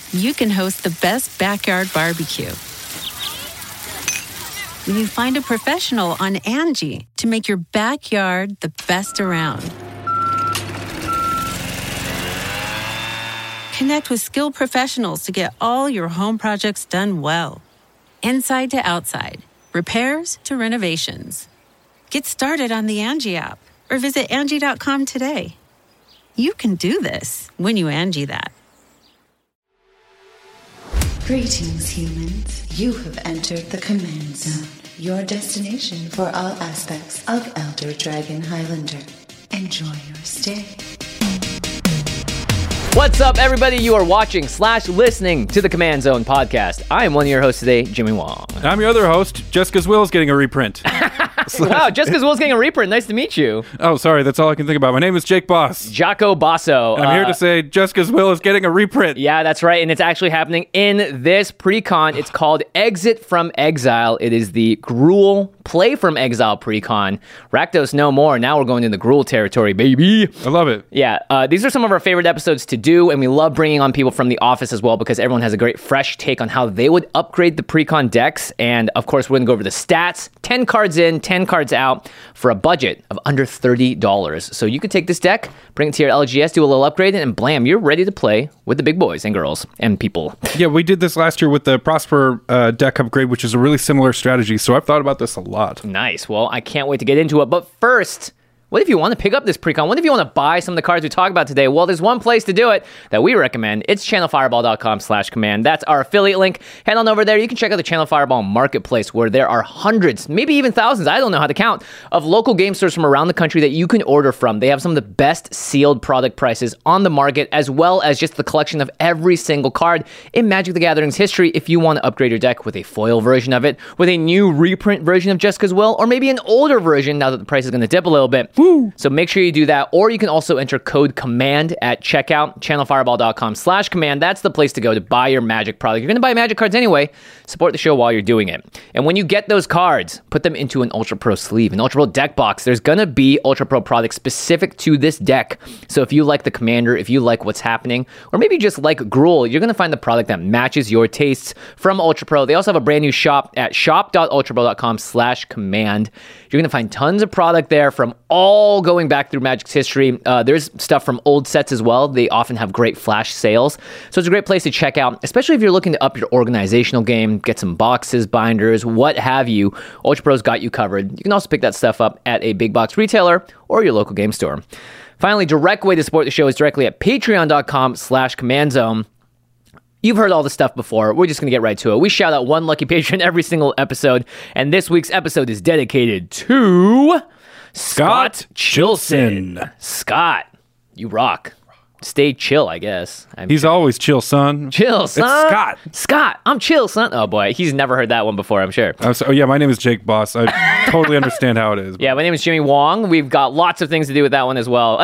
you can host the best backyard barbecue. When you find a professional on Angie to make your backyard the best around. Connect with skilled professionals to get all your home projects done well. Inside to outside, repairs to renovations. Get started on the Angie app or visit Angie.com today. You can do this when you Angie that. Greetings, humans. You have entered the Command Zone, your destination for all aspects of Elder Dragon Highlander. Enjoy your stay. What's up, everybody? You are watching/listening to the Command Zone podcast. I am one of your hosts today, Jimmy Wong. I'm your other host. Jessica's Will is getting a reprint. Wow, Jessica's Will's getting a reprint. Nice to meet you. Oh, sorry. That's all I can think about. My name is Jake Boss. Jaco Basso. And I'm here to say Jessica's Will is getting a reprint. Yeah, that's right. And it's actually happening in this pre-con. It's called Exit from Exile. It is the Gruul Play from Exile pre-con. Rakdos no more. Now we're going into the Gruul territory, baby. I love it. Yeah, these are some of our favorite episodes to do, and we love bringing on people from the office as well because everyone has a great fresh take on how they would upgrade the pre-con decks. And of course, we're going to go over the stats. 10 cards in, 10 cards out for a budget of under $30. So you could take this deck, bring it to your LGS, do a little upgrade, and blam, you're ready to play with the big boys and girls and people. Yeah, we did this last year with the Prosper deck upgrade, which is a really similar strategy. So I've thought about this a lot. Nice. Well, I can't wait to get into it. But first, what if you want to pick up this pre-con? What if you want to buy some of the cards we talk about today? Well, there's one place to do it that we recommend. It's channelfireball.com/command. That's our affiliate link. Head on over there. You can check out the Channel Fireball marketplace where there are hundreds, maybe even thousands, I don't know how to count, of local game stores from around the country that you can order from. They have some of the best sealed product prices on the market, as well as just the collection of every single card in Magic the Gathering's history. If you want to upgrade your deck with a foil version of it, with a new reprint version of Jessica's Will, or maybe an older version now that the price is going to dip a little bit. Woo. So make sure you do that, or you can also enter code COMMAND at checkout, channelfireball.com/command. That's the place to go to buy your Magic product. You're going to buy Magic cards anyway. Support the show while you're doing it. And when you get those cards, put them into an Ultra Pro sleeve, an Ultra Pro deck box. There's going to be Ultra Pro products specific to this deck. So if you like the Commander, if you like what's happening, or maybe just like Gruul, you're going to find the product that matches your tastes from Ultra Pro. They also have a brand new shop at shop.ultrapro.com/command. You're going to find tons of product there from all going back through Magic's history. There's stuff from old sets as well. They often have great flash sales. So it's a great place to check out, especially if you're looking to up your organizational game, get some boxes, binders, what have you. Ultra Pro's got you covered. You can also pick that stuff up at a big box retailer or your local game store. Finally, direct way to support the show is directly at patreon.com/commandzone. You've heard all this stuff before. We're just going to get right to it. We shout out one lucky patron every single episode, and this week's episode is dedicated to Scott Chilson. Scott, you rock. Stay chill, I guess. He's always chill, son. Chill, son. It's Scott. Scott, I'm chill, son. Oh, boy. He's never heard that one before, I'm sure. Yeah, my name is Jake Boss. I totally understand how it is. Yeah, my name is Jimmy Wong. We've got lots of things to do with that one as well.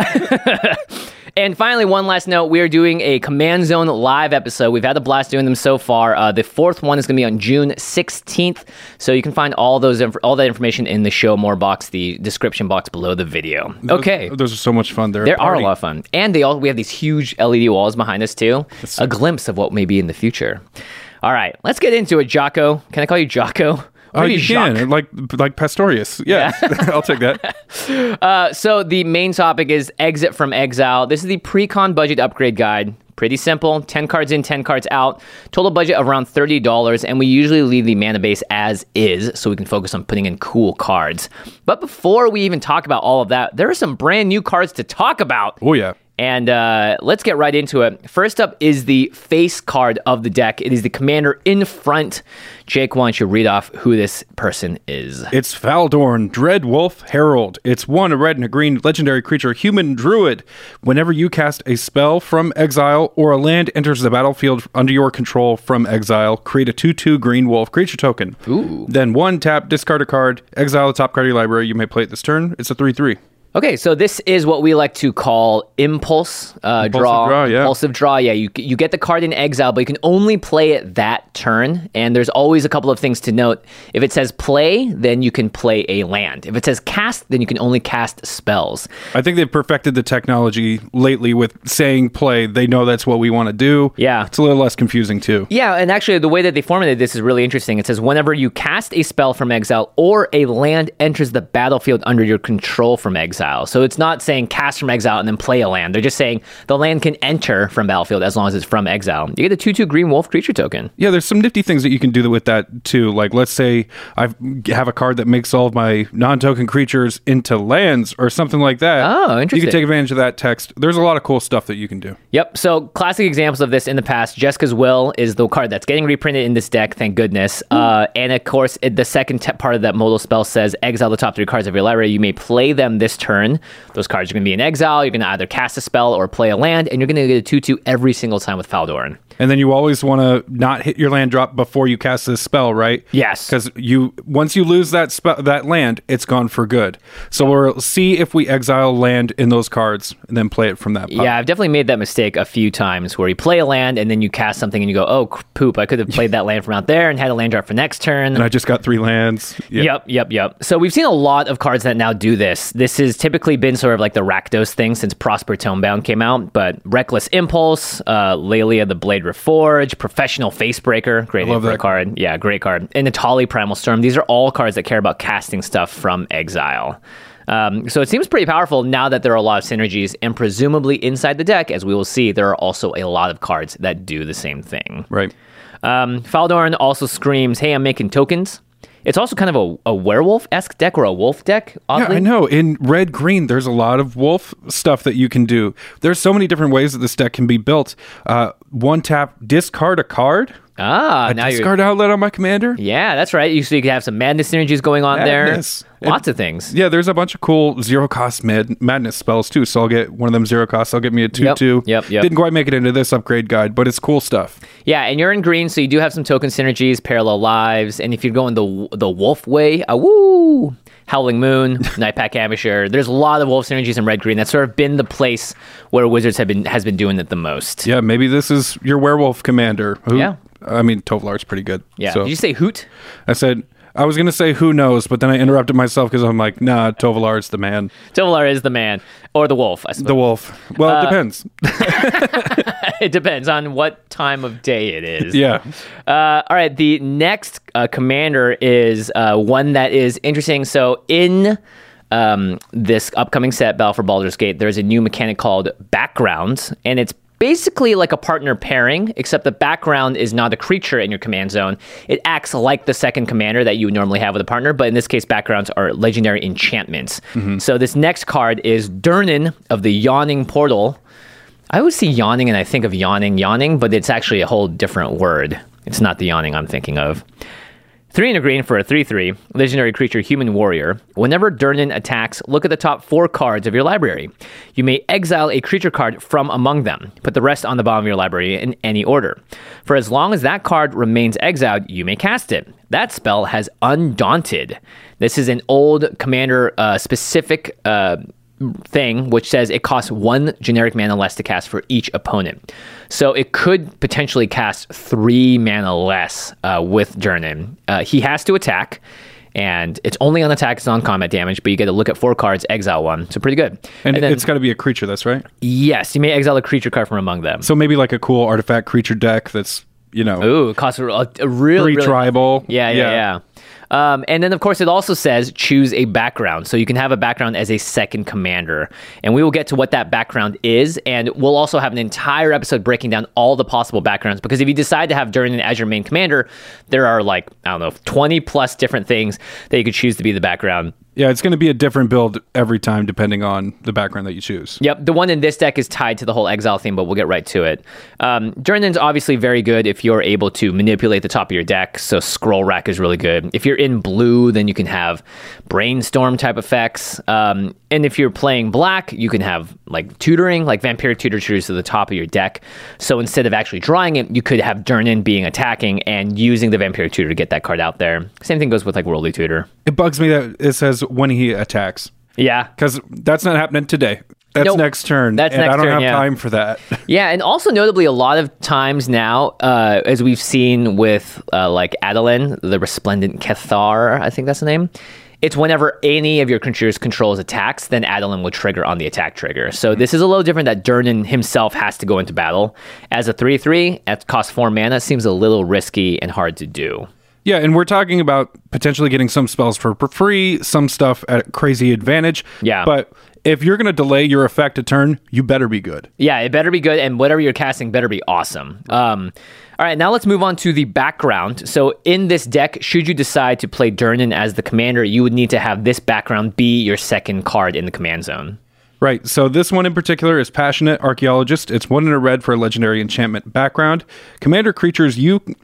And finally, one last note, we are doing a Command Zone live episode. We've had a blast doing them so far. The fourth one is going to be on June 16th. So you can find all that information in the show more box, the description box below the video. Okay. Those are so much fun. They are a lot of fun. And we have these huge LED walls behind us too. A glimpse of what may be in the future. All right, let's get into it, Jaco. Can I call you Jaco? You can, like Pastorius. Yeah. I'll take that. So the main topic is Exit from Exile. This is the pre-con budget upgrade guide. Pretty simple. 10 cards in, 10 cards out. Total budget of around $30, and we usually leave the mana base as is so we can focus on putting in cool cards. But before we even talk about all of that, there are some brand new cards to talk about. Oh, yeah. And let's get right into it. First up is the face card of the deck. It is the commander in front. Jake, why don't you read off who this person is? It's Faldorn, Dreadwolf Herald. It's a red and a green legendary creature, human druid. Whenever you cast a spell from exile or a land enters the battlefield under your control from exile, create a 2/2 green wolf creature token. Ooh. Then 1 tap, discard a card, exile the top card of your library. You may play it this turn. It's a 3/3. Okay, so this is what we like to call impulse draw. Yeah. Impulsive draw. Yeah, you get the card in exile, but you can only play it that turn. And there's always a couple of things to note. If it says play, then you can play a land. If it says cast, then you can only cast spells. I think they've perfected the technology lately with saying play. They know that's what we want to do. Yeah. It's a little less confusing too. Yeah, and actually the way that they formatted this is really interesting. It says whenever you cast a spell from exile or a land enters the battlefield under your control from exile. So it's not saying cast from exile and then play a land. They're just saying the land can enter from battlefield as long as it's from exile. You get a 2/2 green wolf creature token. Yeah, there's some nifty things that you can do with that too. Like, let's say I have a card that makes all of my non-token creatures into lands or something like that. Oh, interesting. You can take advantage of that text. There's a lot of cool stuff that you can do. Yep. So classic examples of this in the past. Jessica's Will is the card that's getting reprinted in this deck. Thank goodness. And of course, the second part of that modal spell says exile the top 3 cards of your library. You may play them this turn. Those cards are going to be in exile. You're going to either cast a spell or play a land, and you're going to get a 2/2 every single time with Faldoran. And then you always want to not hit your land drop before you cast this spell, right? Yes. Because once you lose that land, it's gone for good. So we'll see if we exile land in those cards and then play it from that pile. Yeah, I've definitely made that mistake a few times where you play a land and then you cast something and you go, oh, poop, I could have played that land from out there and had a land drop for next turn. And I just got 3 lands. Yeah. Yep. So we've seen a lot of cards that now do this. This has typically been sort of like the Rakdos thing since Prosper Tomebound came out, but Reckless Impulse, Lelia the Blade Reforged, Professional Facebreaker, great name for a card. Yeah, great card. And Natali Primal Storm. These are all cards that care about casting stuff from exile. So it seems pretty powerful now that there are a lot of synergies, and presumably inside the deck, as we will see, there are also a lot of cards that do the same thing. Right. Faldoran also screams, hey, I'm making tokens. It's also kind of a werewolf-esque deck or a wolf deck, oddly. Yeah, I know. In red-green, there's a lot of wolf stuff that you can do. There's so many different ways that this deck can be built. 1-tap, discard a card. Now discard outlet on my commander. Yeah, that's right. So you can have some madness synergies going on there. Lots of things. Yeah, there's a bunch of cool zero-cost madness spells, too. So I'll get one of them zero-cost. I'll get me a 2/2. Yep. Didn't quite make it into this upgrade guide, but it's cool stuff. Yeah, and you're in green, so you do have some token synergies, parallel lives, and if you're going the wolf way, Howling Moon, Nightpack Amateur. There's a lot of wolf synergies in red-green. That's sort of been the place where Wizards has been doing it the most. Yeah, maybe this is your werewolf commander. Yeah. I mean, Tovolar's pretty good. Yeah. So. Did you say Hoot? I was going to say who knows, but then I interrupted myself because I'm like, nah, Tovolar's the man. Tovolar is the man. Or the wolf, I suppose. The wolf. Well, it depends. It depends on what time of day it is. Yeah. All right, the next commander is one that is interesting. So in this upcoming set, Battle for Baldur's Gate, there's a new mechanic called Backgrounds, and it's basically like a partner pairing, except the background is not a creature in your command zone. It acts like the second commander that you would normally have with a partner, but in this case, backgrounds are legendary enchantments. Mm-hmm. So this next card is Durnan of the Yawning Portal. I always see yawning and I think of yawning, but it's actually a whole different word. It's not the yawning I'm thinking of. 3 and a green for a 3/3, legendary creature, Human Warrior. Whenever Durnan attacks, look at the top 4 cards of your library. You may exile a creature card from among them. Put the rest on the bottom of your library in any order. For as long as that card remains exiled, you may cast it. That spell has Undaunted. This is an old commander specific thing, which says it costs 1 generic mana less to cast for each opponent. So it could potentially cast 3 mana less with Durnan. He has to attack, and it's only on attack, it's non-combat damage, but you get to look at 4 cards, exile 1. So pretty good. And then, it's got to be a creature, that's right? Yes, you may exile a creature card from among them. So maybe like a cool artifact creature deck that's, Ooh, it costs a really... tribal. Yeah. And then, of course, it also says choose a background. So you can have a background as a second commander. And we will get to what that background is. And we'll also have an entire episode breaking down all the possible backgrounds. Because if you decide to have Durnan as your main commander, there are 20 plus different things that you could choose to be the background. Yeah, it's going to be a different build every time depending on the background that you choose. Yep, the one in this deck is tied to the whole exile theme, but we'll get right to it. Durnan's obviously very good if you're able to manipulate the top of your deck, so Scroll Rack is really good. If you're in blue, then you can have Brainstorm type effects. And if you're playing black, you can have tutoring, like Vampiric Tutor tutors to the top of your deck. So instead of actually drawing it, you could have Durnan being attacking and using the Vampiric Tutor to get that card out there. Same thing goes with Worldly Tutor. It bugs me that it says when he attacks. Yeah. Because that's not happening today. That's Nope. next turn. That's and next I don't turn, have yeah. time for that. Yeah, and also notably, a lot of times now, as we've seen with like Adeline, the Resplendent Cathar, I think that's the name. It's whenever any of your creatures controls attacks, then Adeline would trigger on the attack trigger. So this is a little different that Durnan himself has to go into battle. As a 3/3, at cost 4 mana, seems a little risky and hard to do. Yeah, and we're talking about potentially getting some spells for free, some stuff at crazy advantage. Yeah. But if you're going to delay your effect a turn, you better be good. Yeah, it better be good, and whatever you're casting better be awesome. All right, now let's move on to the background. So in this deck, should you decide to play Durnan as the commander, you would need to have this background be your second card in the command zone. Right, so this one in particular is Passionate Archaeologist. It's 1 and a red for a legendary enchantment background. Commander creatures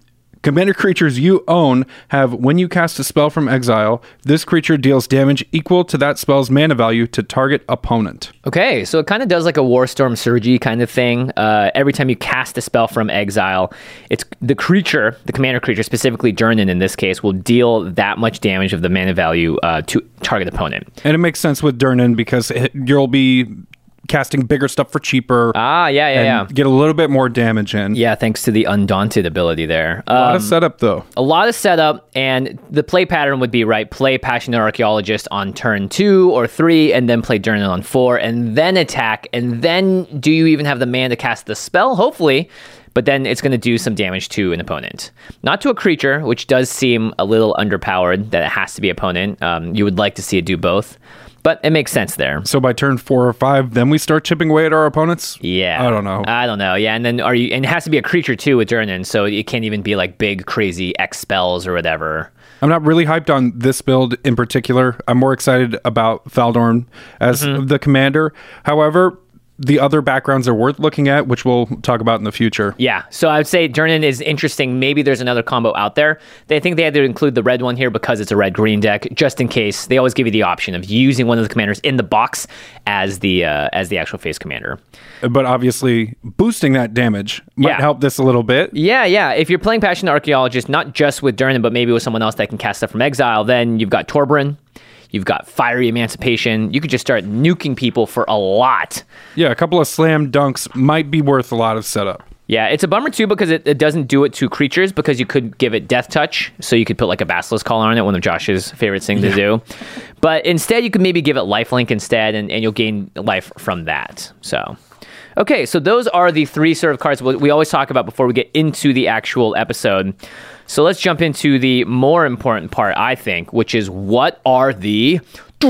you own have, when you cast a spell from exile, this creature deals damage equal to that spell's mana value to target opponent. Okay, so it kind of does like a Warstorm Surgy kind of thing. Every time you cast a spell from exile, it's the creature, the commander creature, specifically Durnan in this case, will deal that much damage of the mana value to target opponent. And it makes sense with Durnan because you'll be casting bigger stuff for cheaper. Yeah. Get a little bit more damage in. Yeah, thanks to the Undaunted ability there. A lot of setup, though. A lot of setup, and the play pattern would be, right, play Passionate Archaeologist on turn 2 or 3, and then play Durnan on 4, and then attack, and then do you even have the mana to cast the spell? Hopefully, but then it's going to do some damage to an opponent. Not to a creature, which does seem a little underpowered, that it has to be opponent. You would like to see it do both. But it makes sense there. So by turn 4 or 5, then we start chipping away at our opponents? Yeah. I don't know. Yeah, and then and it has to be a creature too with Durnan, so it can't even be like big, crazy X spells or whatever. I'm not really hyped on this build in particular. I'm more excited about Faldorn as the commander. However, the other backgrounds are worth looking at, which we'll talk about in the future. Yeah, so I would say Durnan is interesting. Maybe there's another combo out there. They think they had to include the red one here because it's a red-green deck, just in case. They always give you the option of using one of the commanders in the box as the actual face commander. But obviously, boosting that damage might help this a little bit. Yeah. If you're playing Passionate Archaeologist, not just with Durnan, but maybe with someone else that can cast stuff from exile, then you've got Torbran. You've got Fiery Emancipation. You could just start nuking people for a lot. Yeah, a couple of slam dunks might be worth a lot of setup. Yeah, it's a bummer too because it doesn't do it to creatures because you could give it Death Touch, so you could put like a Basilisk Collar on it, one of Josh's favorite things to do. But instead, you could maybe give it Lifelink instead, and you'll gain life from that. So, okay, so those are the 3 sort of cards we always talk about before we get into the actual episode. So let's jump into the more important part, I think, which is what are the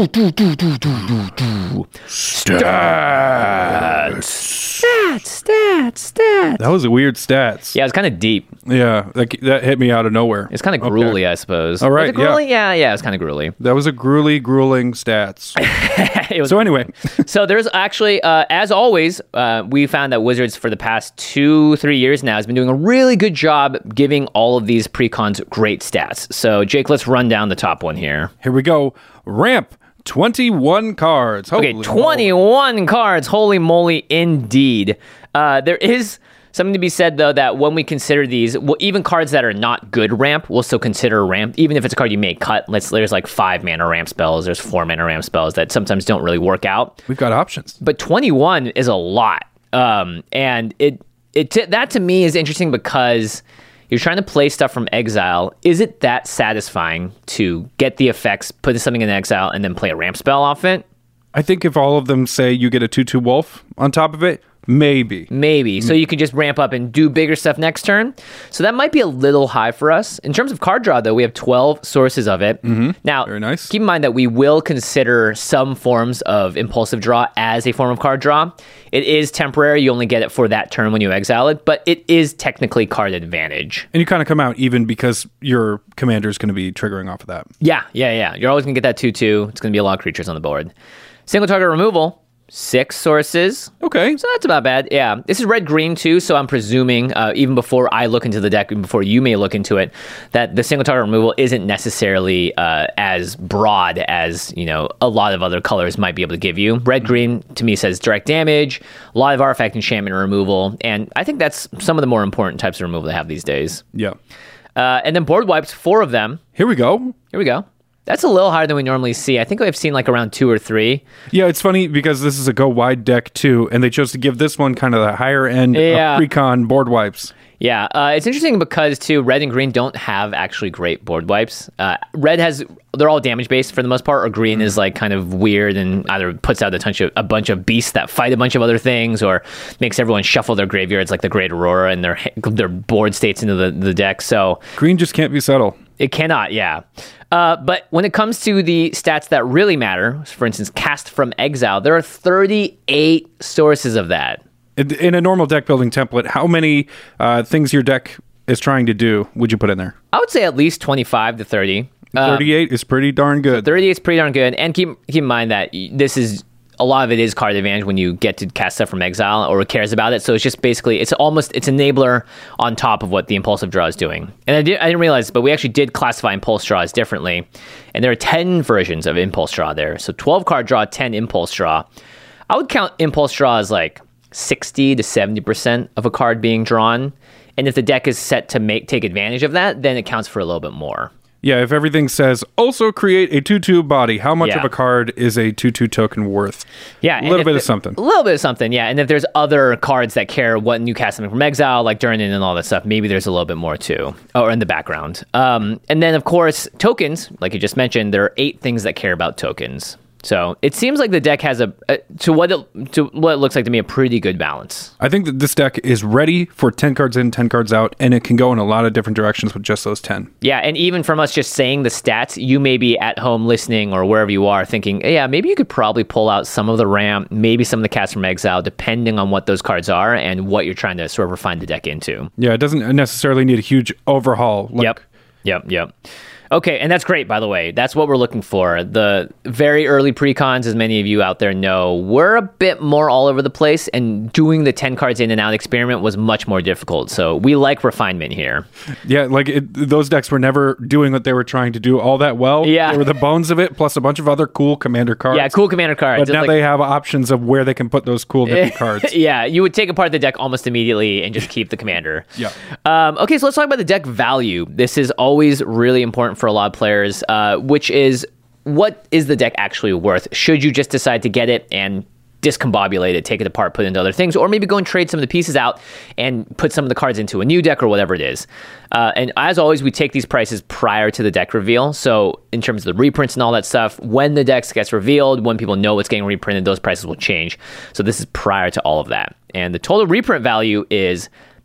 stats. That was a weird stats. Yeah, it's kind of deep. Yeah, that hit me out of nowhere. It's kind of gruely, I suppose. All right, was it gruely? Yeah, it's kind of gruely. That was a grueling stats. It was So anyway. So there's actually, as always, we found that Wizards for the past 2-3 years now has been doing a really good job giving all of these precons great stats. So Jake, let's run down the top one here. Here we go. Ramp. 21 cards. Okay, Holy 21 cards. Holy moly, indeed. There is something to be said, though, that when we consider these, even cards that are not good ramp, we'll still consider ramp, even if it's a card you may cut. There's like 5 mana ramp spells, there's 4 mana ramp spells that sometimes don't really work out. We've got options. But 21 is a lot. And that to me is interesting because you're trying to play stuff from exile. Is it that satisfying to get the effects, put something in exile, and then play a ramp spell off it? I think if all of them say you get a 2/2 wolf on top of it, maybe. So you could just ramp up and do bigger stuff next turn. So that might be a little high for us. In terms of card draw, though, we have 12 sources of it. Now, Very nice. Keep in mind that we will consider some forms of impulsive draw as a form of card draw. It is temporary. You only get it for that turn when you exile it, but it is technically card advantage. And you kind of come out even because your commander is going to be triggering off of that. Yeah. You're always going to get that 2/2. It's going to be a lot of creatures on the board. Single target removal. 6 sources. Okay. So that's about bad. Yeah. This is red-green too, so I'm presuming, even before I look into the deck, even before you may look into it, that the single target removal isn't necessarily as broad as, a lot of other colors might be able to give you. Red-green, to me, says direct damage, a lot of artifact enchantment removal, and I think that's some of the more important types of removal they have these days. Yeah. And then board wipes, 4 of them. Here we go. That's a little higher than we normally see. I think I've seen like around 2 or 3. Yeah, it's funny because this is a go wide deck too, and they chose to give this one kind of the higher end of pre-con board wipes. Yeah, it's interesting because too, red and green don't have actually great board wipes. Red they're all damage based for the most part, or green is like kind of weird and either puts out a bunch of beasts that fight a bunch of other things, or makes everyone shuffle their graveyards like the Great Aurora and their board states into the deck. So green just can't be subtle. It cannot, yeah. But when it comes to the stats that really matter, for instance, Cast from Exile, there are 38 sources of that. In a normal deck building template, how many things your deck is trying to do would you put in there? I would say at least 25 to 30. 38 is pretty darn good. 38 is pretty darn good. And keep in mind that a lot of it is card advantage when you get to cast stuff from Exile or cares about it. So it's just basically, it's enabler on top of what the Impulsive Draw is doing. And I didn't realize, but we actually did classify Impulse Draws differently. And there are 10 versions of Impulse Draw there. So 12 card draw, 10 Impulse Draw. I would count Impulse Draw as like 60 to 70% of a card being drawn. And if the deck is set to take advantage of that, then it counts for a little bit more. Yeah, if everything says also create a 2/2 body, how much of a card is a 2/2 token worth? Yeah, a little bit of something. A little bit of something, yeah. And if there's other cards that care when you cast something from Exile, like Durnan and all that stuff, maybe there's a little bit more too, or in the background. And then, of course, tokens, like you just mentioned, there are 8 things that care about tokens. So it seems like the deck has to what it looks like to me, a pretty good balance. I think that this deck is ready for 10 cards in, 10 cards out, and it can go in a lot of different directions with just those 10. Yeah, and even from us just saying the stats, you may be at home listening or wherever you are thinking, yeah, maybe you could probably pull out some of the ramp, maybe some of the Cast from Exile, depending on what those cards are and what you're trying to sort of refine the deck into. Yeah, it doesn't necessarily need a huge overhaul. Yep. Okay, and that's great, by the way. That's what we're looking for. The very early precons, as many of you out there know, were a bit more all over the place, and doing the 10 cards in and out experiment was much more difficult. So we like refinement here. Yeah, those decks were never doing what they were trying to do all that well. Yeah. They were the bones of it, plus a bunch of other cool commander cards. Yeah, cool commander cards. But now they have options of where they can put those cool different cards. Yeah, you would take apart the deck almost immediately and just keep the commander. Yeah. Okay, so let's talk about the deck value. This is always really important for a lot of players, which is, what is the deck actually worth? Should you just decide to get it and discombobulate it, take it apart, put it into other things, or maybe go and trade some of the pieces out and put some of the cards into a new deck or whatever it is. And as always, we take these prices prior to the deck reveal. So in terms of the reprints and all that stuff, when the deck gets revealed, when people know what's getting reprinted, those prices will change. So this is prior to all of that. And the total reprint value is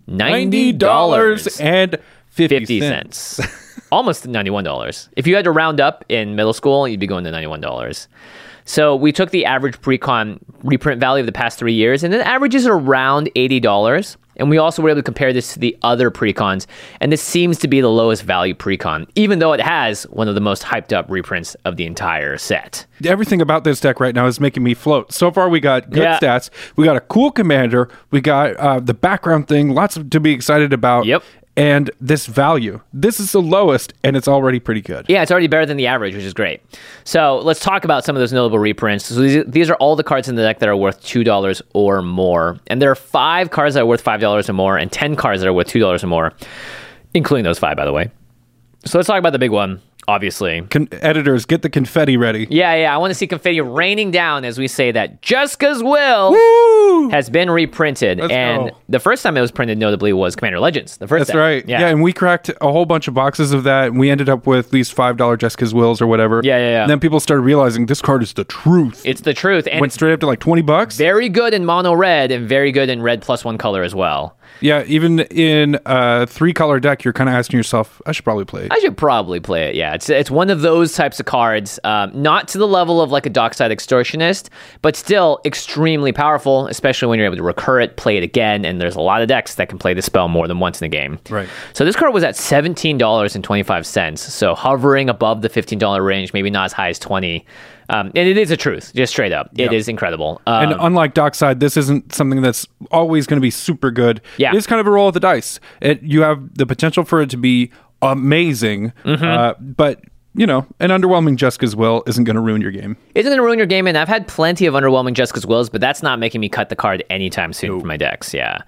$90.50. Almost $91. If you had to round up in middle school, you'd be going to $91. So we took the average pre-con reprint value of the past 3 years, and it averages around $80. And we also were able to compare this to the other pre-cons, and this seems to be the lowest value pre-con, even though it has one of the most hyped up reprints of the entire set. Everything about this deck right now is making me float. So far, we got good stats. We got a cool commander. We got the background thing, lots to be excited about. Yep. And this value. This is the lowest, and it's already pretty good. Yeah, it's already better than the average, which is great. So let's talk about some of those notable reprints. So these are all the cards in the deck that are worth $2 or more. And there are 5 cards that are worth $5 or more, and 10 cards that are worth $2 or more, including those 5, by the way. So let's talk about the big one. Obviously. Editors, get the confetti ready. Yeah. I want to see confetti raining down as we say that Juska's Will has been reprinted. Let's and go. The first time it was printed, notably, was Commander Legends. The first That's right. Yeah, and we cracked a whole bunch of boxes of that, and we ended up with these $5 Juska's Wills or whatever. Yeah. And then people started realizing this card is the truth. It's the truth. And went straight up to like $20. Very good in mono red and very good in red +1 color as well. Yeah, even in a 3-color deck, you're kind of asking yourself, I should probably play it. I should probably play it, yeah. It's one of those types of cards, not to the level of like a Dockside Extortionist, but still extremely powerful, especially when you're able to recur it, play it again, and there's a lot of decks that can play the spell more than once in the game. Right. So this card was at $17.25, so hovering above the $15 range, maybe not as high as $20. And it is a truth, just straight up. It is incredible. And unlike Dockside, this isn't something that's always going to be super good. Yeah. It is kind of a roll of the dice. You have the potential for it to be amazing, but, you know, an underwhelming Juska's Will isn't going to ruin your game. Isn't going to ruin your game, and I've had plenty of underwhelming Juska's Wills, but that's not making me cut the card anytime soon for my decks, yeah.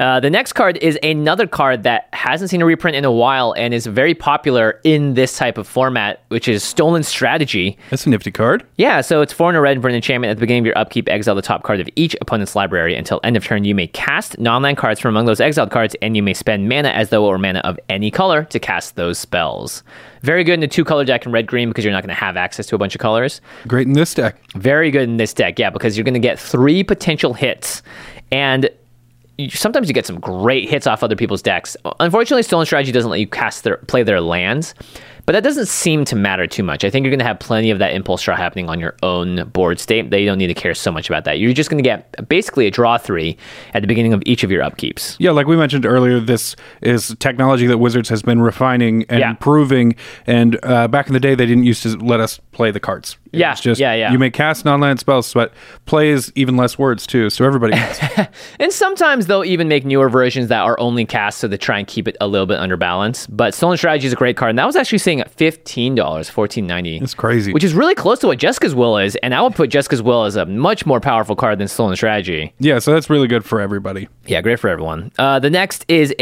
The next card is another card that hasn't seen a reprint in a while and is very popular in this type of format, which is Stolen Strategy. That's a nifty card. Yeah, so it's 4 in a red for an enchantment. At the beginning of your upkeep, exile the top card of each opponent's library. Until end of turn, you may cast non-land cards from among those exiled cards, and you may spend mana as though it were mana of any color to cast those spells. Very good in a 2-color deck in red-green because you're not going to have access to a bunch of colors. Great in this deck. Very good in this deck, yeah, because you're going to get 3 potential hits, and sometimes you get some great hits off other people's decks. Unfortunately, Stolen Strategy doesn't let you play their lands, but that doesn't seem to matter too much. I think you're going to have plenty of that impulse draw happening on your own board state that you don't need to care so much about that. You're just going to get basically a draw 3 at the beginning of each of your upkeeps. Yeah, like we mentioned earlier, this is technology that Wizards has been refining and improving. And back in the day, they didn't used to let us play the cards. It's just, you may cast non-land spells, but play is even less words too, so everybody has. And sometimes they'll even make newer versions that are only cast so they try and keep it a little bit under balance. But Stolen Strategy is a great card, and that was actually sitting at $15, $14.90. That's crazy. Which is really close to what Jessica's Will is, and I would put Jessica's Will as a much more powerful card than Stolen Strategy. Yeah, so that's really good for everybody. Yeah, great for everyone. The next is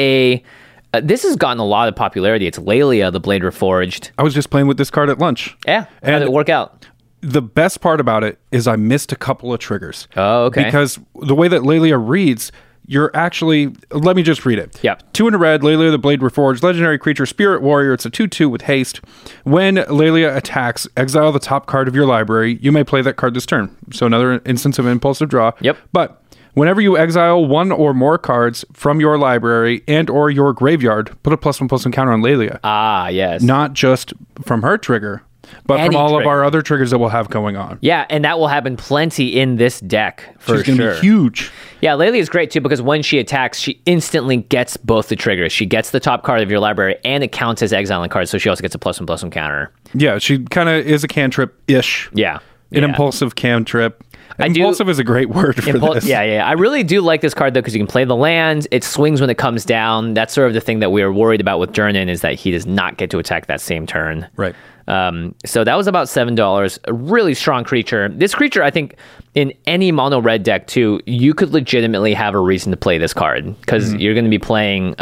this has gotten a lot of popularity. It's Lelia, the Blade Reforged. I was just playing with this card at lunch. Yeah, how did it work out? The best part about it is I missed a couple of triggers. Oh, okay. Because the way that Lelia reads, you're actually... Let me just read it. Yep. 2 in a red, Lelia the Blade Reforged, legendary creature, Spirit Warrior. It's a 2/2 with haste. When Lelia attacks, exile the top card of your library. You may play that card this turn. So another instance of impulsive draw. Yep. But whenever you exile 1 or more cards from your library and or your graveyard, put a +1/+1 counter on Lelia. Ah, yes. Not just from her trigger, but from all of our other triggers that we'll have going on. Yeah, and that will happen plenty in this deck, for She's going to be huge. Yeah, Lelia is great, too, because when she attacks, she instantly gets both the triggers. She gets the top card of your library, and it counts as exiling cards, so she also gets a +1/+1 counter. Yeah, she kind of is a cantrip-ish. Yeah. An impulsive cantrip. Impulsive is a great word for this. Yeah. I really do like this card, though, because you can play the lands. It swings when it comes down. That's sort of the thing that we were worried about with Jurnan, is that he does not get to attack that same turn. Right. So that was about $7. A really strong creature. This creature, I think, in any mono red deck, too, you could legitimately have a reason to play this card, because you're going to be playing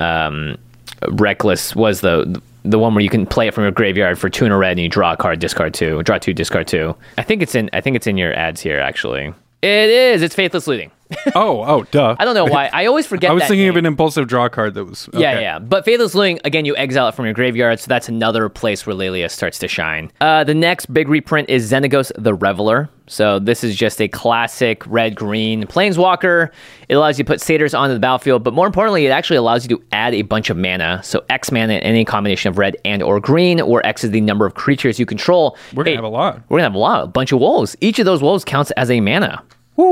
Reckless was the one where you can play it from your graveyard for 2 in a red and you draw a card, discard 2, draw 2, discard 2. I think it's in your ads here, actually. It is. It's Faithless Looting. Oh, duh. I don't know why. I always forget that. I was thinking name. of an impulsive draw card that was... Okay. Yeah. But Faithless Looting, again, you exile it from your graveyard, so that's another place where Lelia starts to shine. The next big reprint is Xenagos the Reveler. So this is just a classic red-green planeswalker. It allows you to put satyrs onto the battlefield, but more importantly, it actually allows you to add a bunch of mana. So X mana in any combination of red and or green, where X is the number of creatures you control. We're going to have a lot. We're going to have a lot. A bunch of wolves. Each of those wolves counts as a mana.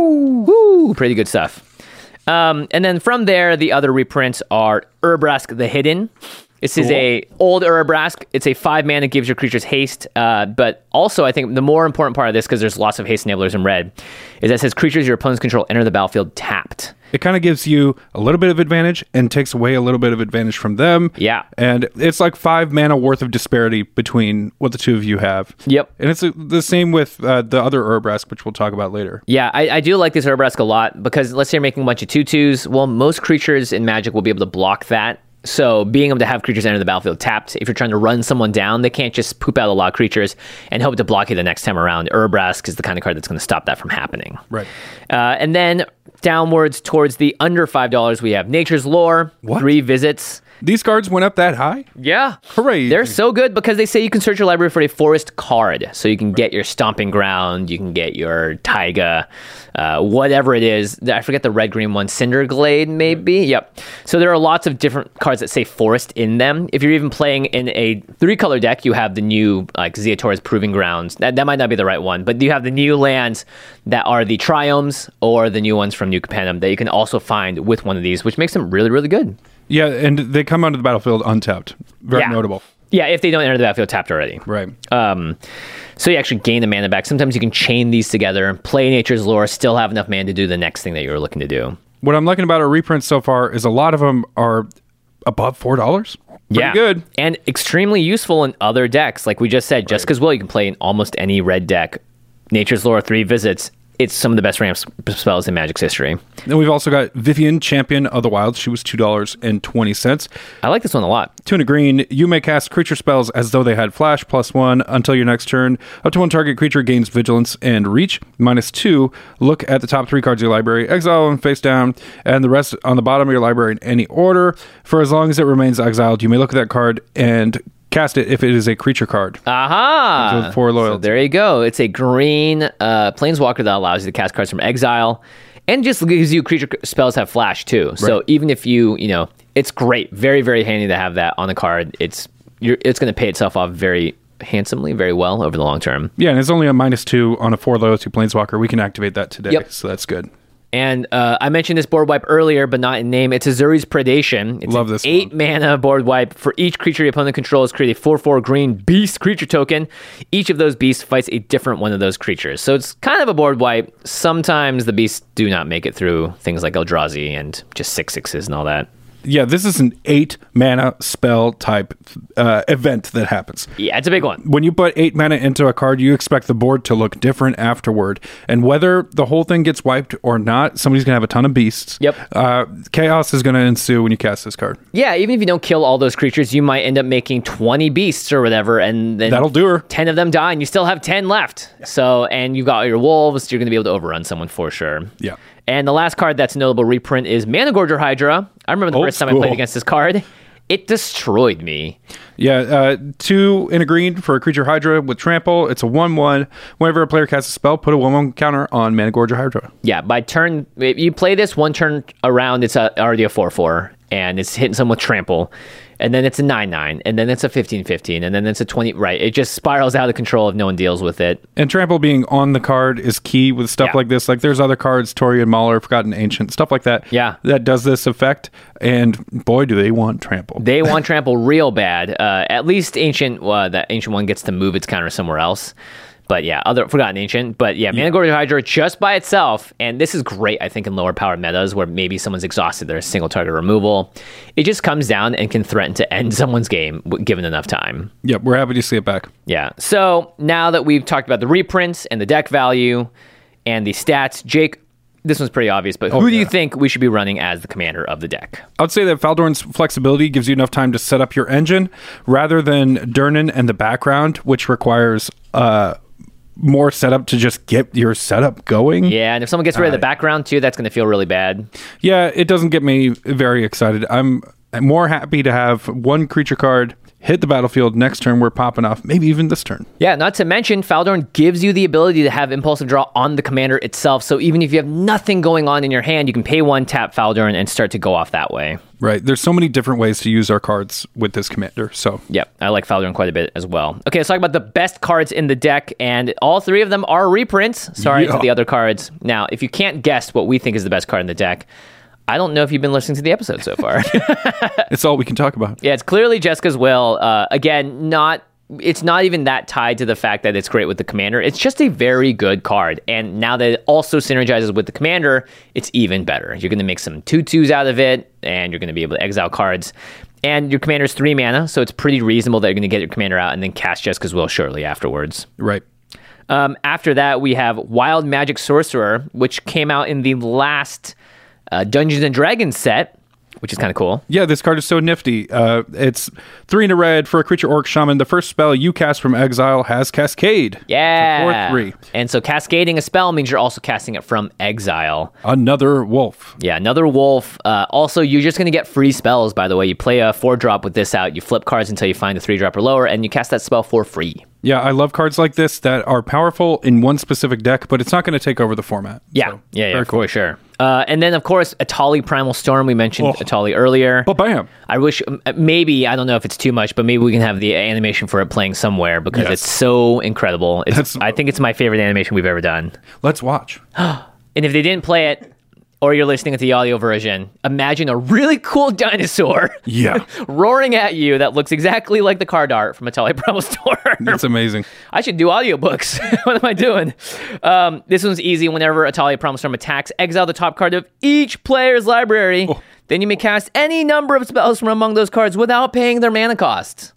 Woo! Pretty good stuff. And then from there, the other reprints are Urabrask the Hidden. This is a old Urabrask. It's a 5 mana, gives your creatures haste. But also, I think the more important part of this, because there's lots of haste enablers in red, is that it says creatures your opponents control enter the battlefield tapped. It kind of gives you a little bit of advantage and takes away a little bit of advantage from them. Yeah. And it's like 5 mana worth of disparity between what the two of you have. Yep. And it's the same with the other Urabrask, which we'll talk about later. Yeah, I do like this Urabrask a lot, because let's say you're making a bunch of 2/2s. Well, most creatures in Magic will be able to block that. So being able to have creatures enter the battlefield tapped, if you're trying to run someone down, they can't just poop out a lot of creatures and hope to block you the next time around. Urabrask is the kind of card that's going to stop that from happening. Right. And then downwards towards the under $5, we have Nature's Lore, 3 visits. These cards went up that high? Yeah. Hooray. They're so good because they say you can search your library for a forest card. So you can get your Stomping Ground, you can get your Taiga, whatever it is. I forget the red-green one, Cinderglade maybe? Yep. So there are lots of different cards that say forest in them. If you're even playing in a 3-color deck, you have the new like Zeator's Proving Grounds. That might not be the right one, but you have the new lands that are the Triomes or the new ones from New Capenum that you can also find with one of these, which makes them really, really good. Yeah, and they come onto the battlefield untapped. Very notable. Yeah, if they don't enter the battlefield tapped already. Right. So you actually gain the mana back. Sometimes you can chain these together, play Nature's Lore, still have enough mana to do the next thing that you were looking to do. What I'm liking about our reprints so far is a lot of them are above $4. Pretty good. And extremely useful in other decks. Like we just said, Jessica's Will, you can play in almost any red deck. Nature's Lore, 3 visits. it's some of the best ramp spells in Magic's history. Then we've also got Vivian, Champion of the Wild. She was $2.20. I like this one a lot. 2 and a green. You may cast creature spells as though they had flash, +1 until your next turn. Up to 1 target creature gains vigilance and reach. -2. Look at the top 3 cards of your library, exile them face down, and the rest on the bottom of your library in any order. For as long as it remains exiled, you may look at that card and cast it if it is a creature card. Aha! With 4 loyalty. So there you go. It's a green planeswalker that allows you to cast cards from exile, and just gives you creature spells have flash too. So even if you know, it's great, very very handy to have that on the card. It's going to pay itself off very handsomely, very well over the long term. Yeah, and it's only a -2 on a 4 loyalty planeswalker. We can activate that today, so that's good. And I mentioned this board wipe earlier, but not in name. It's Azuri's Predation. It's Love this 8 mana board wipe. For each creature your opponent controls, create a 4/4 green beast creature token. Each of those beasts fights a different one of those creatures. So it's kind of a board wipe. Sometimes the beasts do not make it through things like Eldrazi and just 6/6s and all that. Yeah, this is an 8 mana spell type event that happens. Yeah, it's a big one. When you put 8 mana into a card, you expect the board to look different afterward. And whether the whole thing gets wiped or not, somebody's going to have a ton of beasts. Yep. Chaos is going to ensue when you cast this card. Yeah, even if you don't kill all those creatures, you might end up making 20 beasts or whatever, and then That'll do her. 10 of them die, and you still have 10 left. So, and you've got your wolves, you're going to be able to overrun someone for sure. Yeah. And the last card that's notable reprint is Managorger Hydra. I remember the first time I played against this card. It destroyed me. Yeah, 2 in a green for a creature Hydra with trample. It's a 1/1. Whenever a player casts a spell, put a 1/1 counter on Managorger Hydra. Yeah, by turn, if you play this one turn around, it's already a 4/4, and it's hitting someone with trample. And then it's a 9/9, and then it's a 15/15, and then it's a 20. Right, it just spirals out of control if no one deals with it. And trample being on the card is key with stuff like this. Like there's other cards, Torian Mauler, Forgotten Ancient, stuff like that. Yeah. That does this effect. And boy, do they want trample. They want trample real bad. At least Ancient, that Ancient one gets to move its counter somewhere else. But yeah, other Forgotten Ancient. But yeah, Managorger Hydra just by itself, and this is great, I think, in lower power metas where maybe someone's exhausted their single target removal. It just comes down and can threaten to end someone's game given enough time. Yep, we're happy to see it back. Yeah. So now that we've talked about the reprints and the deck value and the stats, Jake, this one's pretty obvious, but who do you think we should be running as the commander of the deck? I would say that Faldorn's flexibility gives you enough time to set up your engine rather than Durnan and the background, which requires more setup to just get your setup going. Yeah, and if someone gets rid of the background too, that's going to feel really bad. Yeah, it doesn't get me very excited. I'm more happy to have one creature card hit the battlefield next turn. We're popping off, maybe even this turn. Yeah, not to mention, Faldorn gives you the ability to have impulsive draw on the commander itself. So even if you have nothing going on in your hand, you can pay 1, tap Faldorn, and start to go off that way. Right. There's so many different ways to use our cards with this commander. So yep, I like Faldorn quite a bit as well. Okay, let's talk about the best cards in the deck, and all 3 of them are reprints. Sorry to the other cards. Now, if you can't guess what we think is the best card in the deck, I don't know if you've been listening to the episode so far. It's all we can talk about. Yeah, it's clearly Jeska's Will. Again, it's not even that tied to the fact that it's great with the commander. It's just a very good card. And now that it also synergizes with the commander, it's even better. You're going to make some 2/2s out of it, and you're going to be able to exile cards. And your commander's 3 mana, so it's pretty reasonable that you're going to get your commander out and then cast Jeska's Will shortly afterwards. Right. After that, we have Wild Magic Sorcerer, which came out in the last Dungeons and Dragons set, which is kind of cool. Yeah, this card is so nifty. It's 3 in a red for a creature orc shaman. The first spell you cast from exile has Cascade. Yeah. 4/3. And so cascading a spell means you're also casting it from exile. Another wolf. Yeah, another wolf. Also, you're just going to get free spells, by the way. You play a 4-drop with this out. You flip cards until you find a 3-drop or lower, and you cast that spell for free. Yeah, I love cards like this that are powerful in one specific deck, but it's not going to take over the format. Yeah, So, yeah, very cool. for sure. And then, of course, Atali Primal Storm. We mentioned Atali earlier. But bam! I wish, maybe, I don't know if it's too much, but maybe we can have the animation for it playing somewhere because Yes. it's so incredible. I think it's my favorite animation we've ever done. Let's watch. And if they didn't play it, or you're listening to the audio version, imagine a really cool dinosaur Yeah. roaring at you that looks exactly like the card art from Atali Primal Storm. That's amazing. I should do audiobooks. What am I doing? This one's easy. Whenever Atali Primal Storm attacks, exile the top card of each player's library. Then you may cast any number of spells from among those cards without paying their mana cost.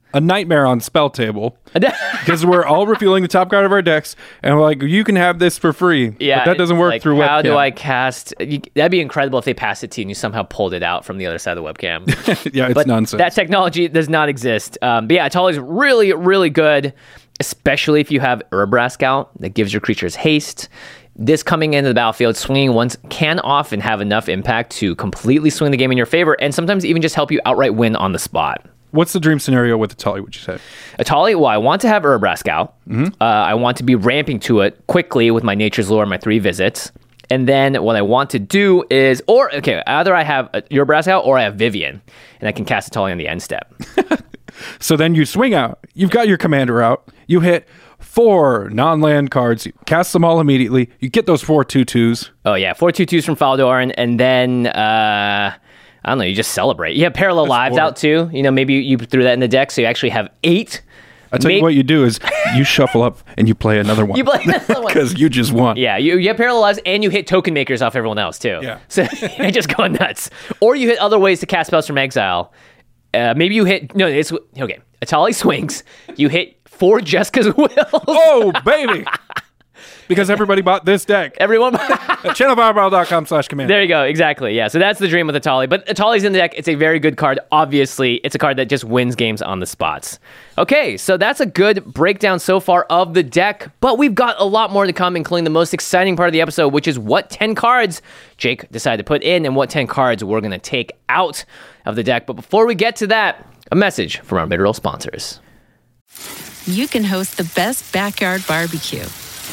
a nightmare on spell table because we're all revealing the top card of our decks, and we're like, you can have this for free. Yeah, but that doesn't work through webcam. How do I cast? That'd be incredible if they passed it to you and you somehow pulled it out from the other side of the webcam. Yeah, it's nonsense. That technology does not exist. But yeah, Atali's really, really good, especially if you have Urabrask out that gives your creatures haste. This coming into the battlefield, swinging once can often have enough impact to completely swing the game in your favor, and sometimes even just help you outright win on the spot. What's the dream scenario with Atali, would you say? Atali, well, I want to have Urabrask out. I want to be ramping to it quickly with my Nature's Lore and my 3 visits. And then what I want to do is, either I have Urabrask out or I have Vivian, and I can cast Atali on the end step. So then you swing out. You've got your commander out. You hit 4 non-land cards. You cast them all immediately. You get those 4 2/2s. Oh, yeah. 4 2/2s from Faldorn. And then, I don't know, you just celebrate. You have Parallel Lives out, too. You know, maybe you threw that in the deck, so you actually have 8. I tell you what you do is you shuffle up and you play another one. You play another one. Because you just won. Yeah, you have Parallel Lives and you hit Token Makers off everyone else, too. Yeah. So you're just going nuts. Or you hit other ways to cast spells from exile. Maybe you hit... No, it's... Okay. Atali swings. You hit 4 Jessica's Wills. Oh, baby. Because everybody bought this deck. Everyone... At channelfireball.com/command. There you go. Exactly. Yeah. So that's the dream with Atali. But Atali's in the deck. It's a very good card. Obviously, it's a card that just wins games on the spots. Okay. So that's a good breakdown so far of the deck. But we've got a lot more to come, including the most exciting part of the episode, which is what 10 cards Jake decided to put in and what 10 cards we're going to take out of the deck. But before we get to that, a message from our mid-roll sponsors. You can host the best backyard barbecue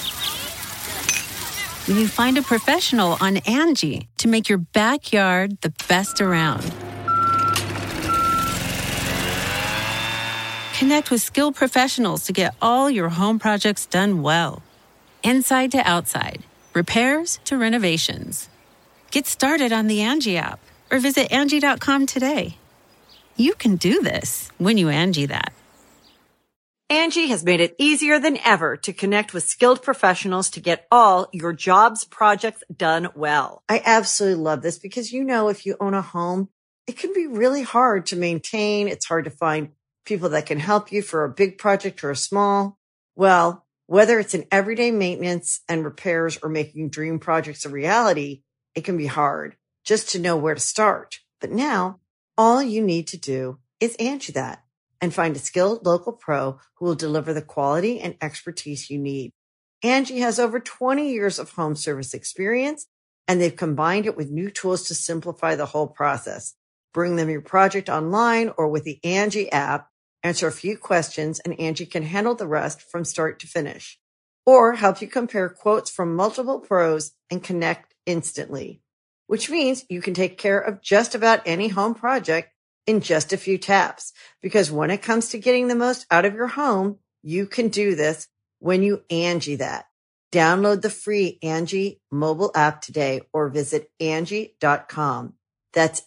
when you find a professional on Angie to make your backyard the best around. Connect with skilled professionals to get all your home projects done well. Inside to outside, repairs to renovations. Get started on the Angie app or visit Angie.com today. You can do this when you Angie that. Angie has made it easier than ever to connect with skilled professionals to get all your jobs projects done well. I absolutely love this because, you know, if you own a home, it can be really hard to maintain. It's hard to find people that can help you for a big project or a small. Well, whether it's in everyday maintenance and repairs or making dream projects a reality, it can be hard just to know where to start. But now all you need to do is Angie that and find a skilled local pro who will deliver the quality and expertise you need. Angie has over 20 years of home service experience, and they've combined it with new tools to simplify the whole process. Bring them your project online or with the Angie app, answer a few questions, and Angie can handle the rest from start to finish. Or help you compare quotes from multiple pros and connect instantly, which means you can take care of just about any home project in just a few taps. Because when it comes to getting the most out of your home, you can do this when you Angie that. Download the free Angie mobile app today or visit Angie.com. That's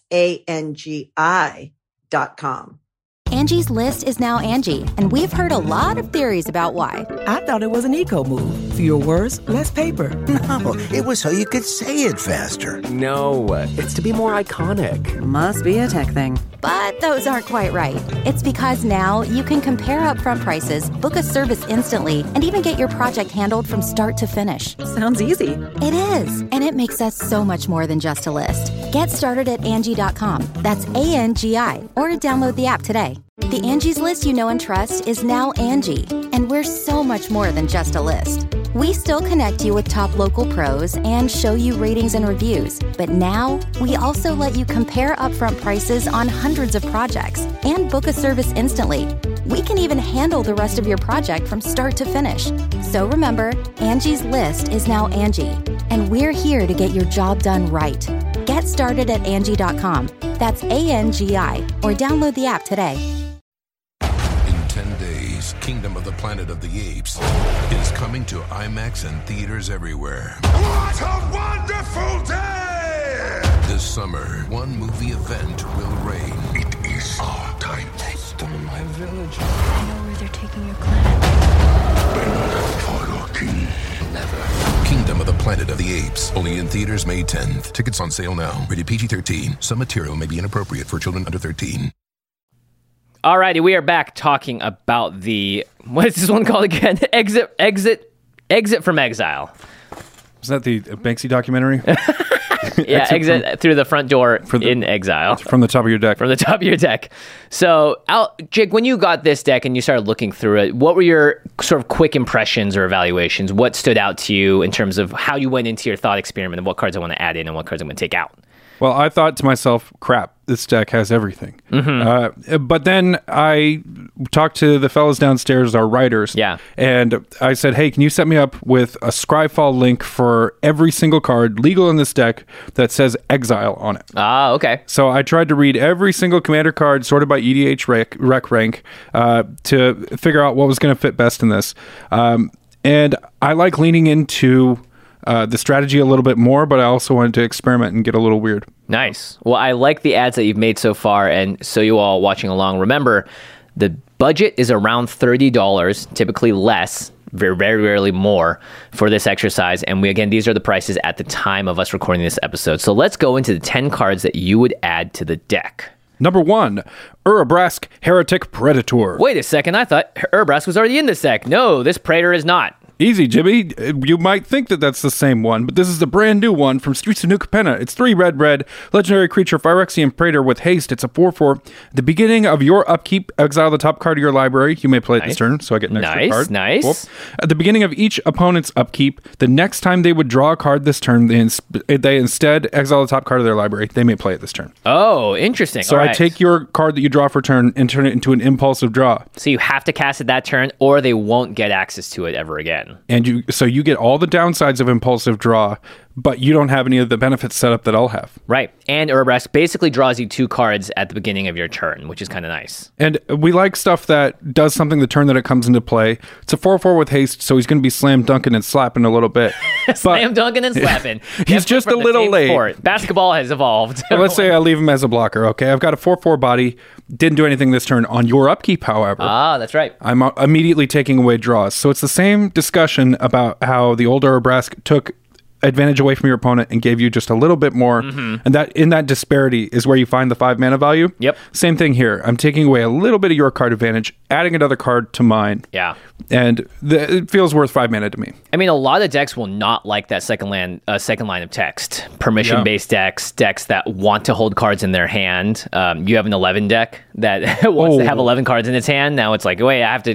ANGI.com. Angie's List is now Angie, and we've heard a lot of theories about why. I thought it was an eco move. Fewer words, less paper. No, it was so you could say it faster. No, it's to be more iconic. Must be a tech thing. But those aren't quite right. It's because now you can compare upfront prices, book a service instantly, and even get your project handled from start to finish. Sounds easy. It is, and it makes us so much more than just a list. Get started at Angie.com. That's ANGI, or download the app today. The Angie's List you know and trust is now Angie, and we're so much more than just a list. We still connect you with top local pros and show you ratings and reviews, but now we also let you compare upfront prices on hundreds of projects and book a service instantly. We can even handle the rest of your project from start to finish. So remember, Angie's List is now Angie, and we're here to get your job done right. Get started at Angie.com. That's ANGI, or download the app today. In 10 days, Kingdom of the Planet of the Apes is coming to IMAX and theaters everywhere. What a wonderful day! This summer, one movie event will reign. It is our time. They stole my village. I know where they're taking your clan. Bend for your king. Never. Kingdom of the Planet of the Apes. Only in theaters May 10th. Tickets on sale now. Rated PG-13. Some material may be inappropriate for children under 13. Alrighty, we are back talking about the, what is this one called again? Exit from Exile. Was that the Banksy documentary? Yeah, exit through the front door in Exile. From the top of your deck. From the top of your deck. So, Jake, when you got this deck and you started looking through it, what were your sort of quick impressions or evaluations? What stood out to you in terms of how you went into your thought experiment of what cards I want to add in and what cards I'm going to take out? Well, I thought to myself, crap, this deck has everything. But then I talked to the fellas downstairs, our writers. Yeah. And I said, hey, can you set me up with a Scryfall link for every single card legal in this deck that says Exile on it? Ah, okay. So I tried to read every single commander card sorted by EDH rec rank to figure out what was going to fit best in this. And I like leaning into the strategy a little bit more, but I also wanted to experiment and get a little weird. Nice. Well, I like the ads that you've made so far, and so you all watching along, remember, the budget is around $30, typically less, very, very rarely more for this exercise, and these are the prices at the time of us recording this episode. So let's go into the 10 cards that you would add to the deck. Number 1, Urabrask Heretic Predator. Wait a second, I thought Urabrask was already in this deck. No, this Praetor is not. Easy, Jimmy. You might think that that's the same one, but this is the brand new one from Streets of New Capenna. It's 3 red, legendary creature, Phyrexian Praetor with haste. It's a 4/4. At the beginning of your upkeep, exile the top card of your library. You may play it this turn, so I get an extra card. Nice. Cool. At the beginning of each opponent's upkeep, the next time they would draw a card this turn, they instead exile the top card of their library. They may play it this turn. Oh, interesting. So I take your card that you draw for turn and turn it into an impulsive draw. So you have to cast it that turn, or they won't get access to it ever again. And you get all the downsides of impulsive draw, but you don't have any of the benefits set up that I'll have. Right. And Urabrask basically draws you 2 cards at the beginning of your turn, which is kind of nice. And we like stuff that does something the turn that it comes into play. It's a 4/4 with haste, so he's going to be slam dunking and slapping a little bit. Slam dunking and slapping. He's just a little late. Sport. Basketball has evolved. Let's say I leave him as a blocker, okay? I've got a 4/4 body, didn't do anything this turn. On your upkeep, however. Ah, that's right. I'm immediately taking away draws. So it's the same discussion about how the old Urabrask took advantage away from your opponent and gave you just a little bit more. And that in that disparity is where you find the 5 mana value. Yep. Same thing here. I'm taking away a little bit of your card advantage, adding another card to mine. Yeah. And it feels worth 5 mana to me. I mean, a lot of decks will not like that second line of text. Permission-based decks that want to hold cards in their hand. You have an 11 deck that wants to have 11 cards in its hand. Now it's like, wait, I have to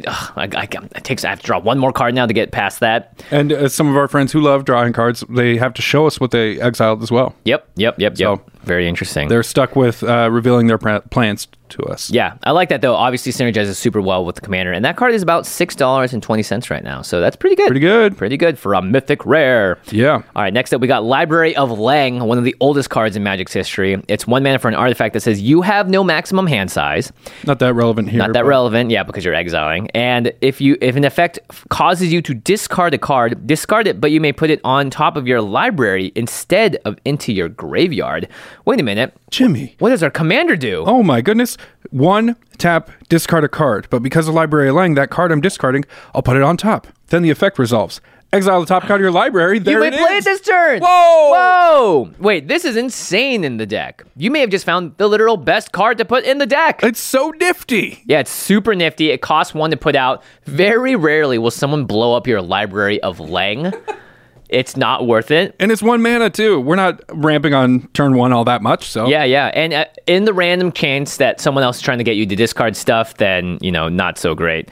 draw one more card now to get past that. And some of our friends who love drawing cards, they have to show us what they exiled as well. Yep. So, very interesting. They're stuck with revealing their plans to us. Yeah, I like that, though. Obviously, synergizes super well with the commander. And that card is about $6.20 right now. So that's pretty good. Pretty good for a mythic rare. Yeah. All right, next up, we got Library of Lang, one of the oldest cards in Magic's history. It's 1 mana for an artifact that says you have no maximum hand size. Not that relevant here. Not that relevant, yeah, because you're exiling. And if an effect causes you to discard a card, discard it, but you may put it on top of your library instead of into your graveyard. Wait a minute. Jimmy. What does our commander do? Oh my goodness. 1, tap, discard a card. But because of Library of Lang, that card I'm discarding, I'll put it on top. Then the effect resolves. Exile the top card of your library. There you may play it this turn. Whoa! Wait, this is insane in the deck. You may have just found the literal best card to put in the deck. It's so nifty. Yeah, it's super nifty. It costs 1 to put out. Very rarely will someone blow up your Library of Lang. It's not worth it. And it's 1 mana, too. We're not ramping on turn 1 all that much, so... Yeah. And in the random chance that someone else is trying to get you to discard stuff, then, not so great.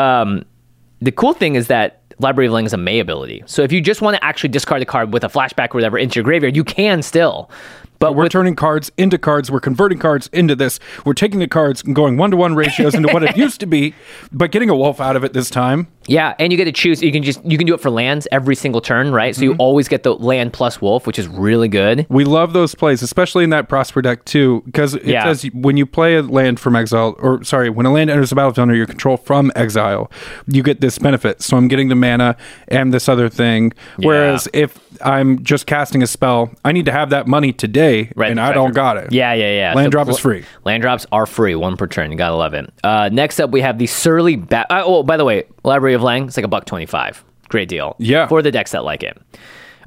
The cool thing is that Library of Lang is a May ability. So if you just want to actually discard a card with a flashback or whatever into your graveyard, you can still. But we're turning cards into cards. We're converting cards into this. We're taking the cards and going 1-to-1 ratios into what it used to be, but getting a wolf out of it this time. Yeah, and you get to choose. You can do it for lands every single turn, right? So you always get the land plus wolf, which is really good. We love those plays, especially in that Prosper deck too, because it says when you play a land from exile, when a land enters the battlefield under your control from exile, you get this benefit. So I'm getting the mana and this other thing. Whereas if I'm just casting a spell, I need to have that money today. Right, and I don't got it. Yeah. Land drop is free. Land drops are free, 1 per turn. You gotta love it. Next up, we have the Surly by the way, Library of Lang, it's like $1.25. Great deal. Yeah. For the decks that like it.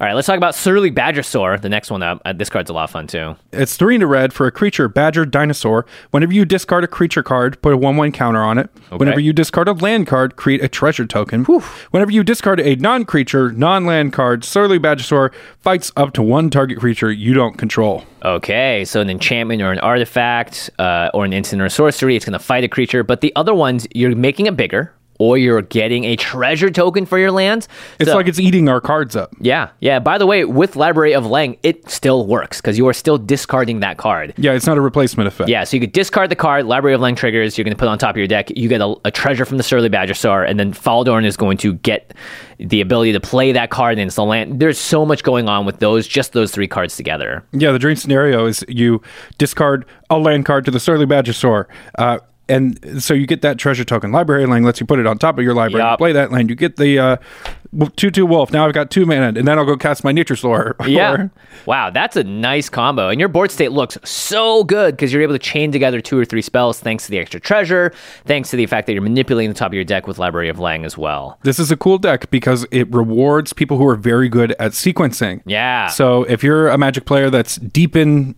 All right, let's talk about Surly Badgersaur, the next one up. This card's a lot of fun, too. It's 3 and a red for a creature, Badger Dinosaur. Whenever you discard a creature card, put a 1/1 counter on it. Okay. Whenever you discard a land card, create a treasure token. Whenever you discard a non-creature, non-land card, Surly Badgersaur fights up to 1 target creature you don't control. Okay, so an enchantment or an artifact or an instant or a sorcery, it's going to fight a creature. But the other ones, you're making it bigger, or you're getting a treasure token for your lands. It's like it's eating our cards up. Yeah. By the way, with Library of Leng, it still works because you are still discarding that card. Yeah, it's not a replacement effect. Yeah, so you could discard the card, Library of Leng triggers, you're going to put it on top of your deck, you get a treasure from the Surly Badgersaur, and then Faldorn is going to get the ability to play that card and it's the land. There's so much going on with just those 3 cards together. Yeah, the dream scenario is you discard a land card to the Surly Badgersaur, and so you get that treasure token. Library Lane lets you put it on top of your library. You play that land. You get the 2/2 wolf. Now I've got 2 mana, and then I'll go cast my Nature's Lore. Yeah. Wow, that's a nice combo. And your board state looks so good because you're able to chain together 2 or 3 spells thanks to the extra treasure, thanks to the fact that you're manipulating the top of your deck with Library of Leng as well. This is a cool deck because it rewards people who are very good at sequencing. Yeah. So if you're a Magic player that's deep in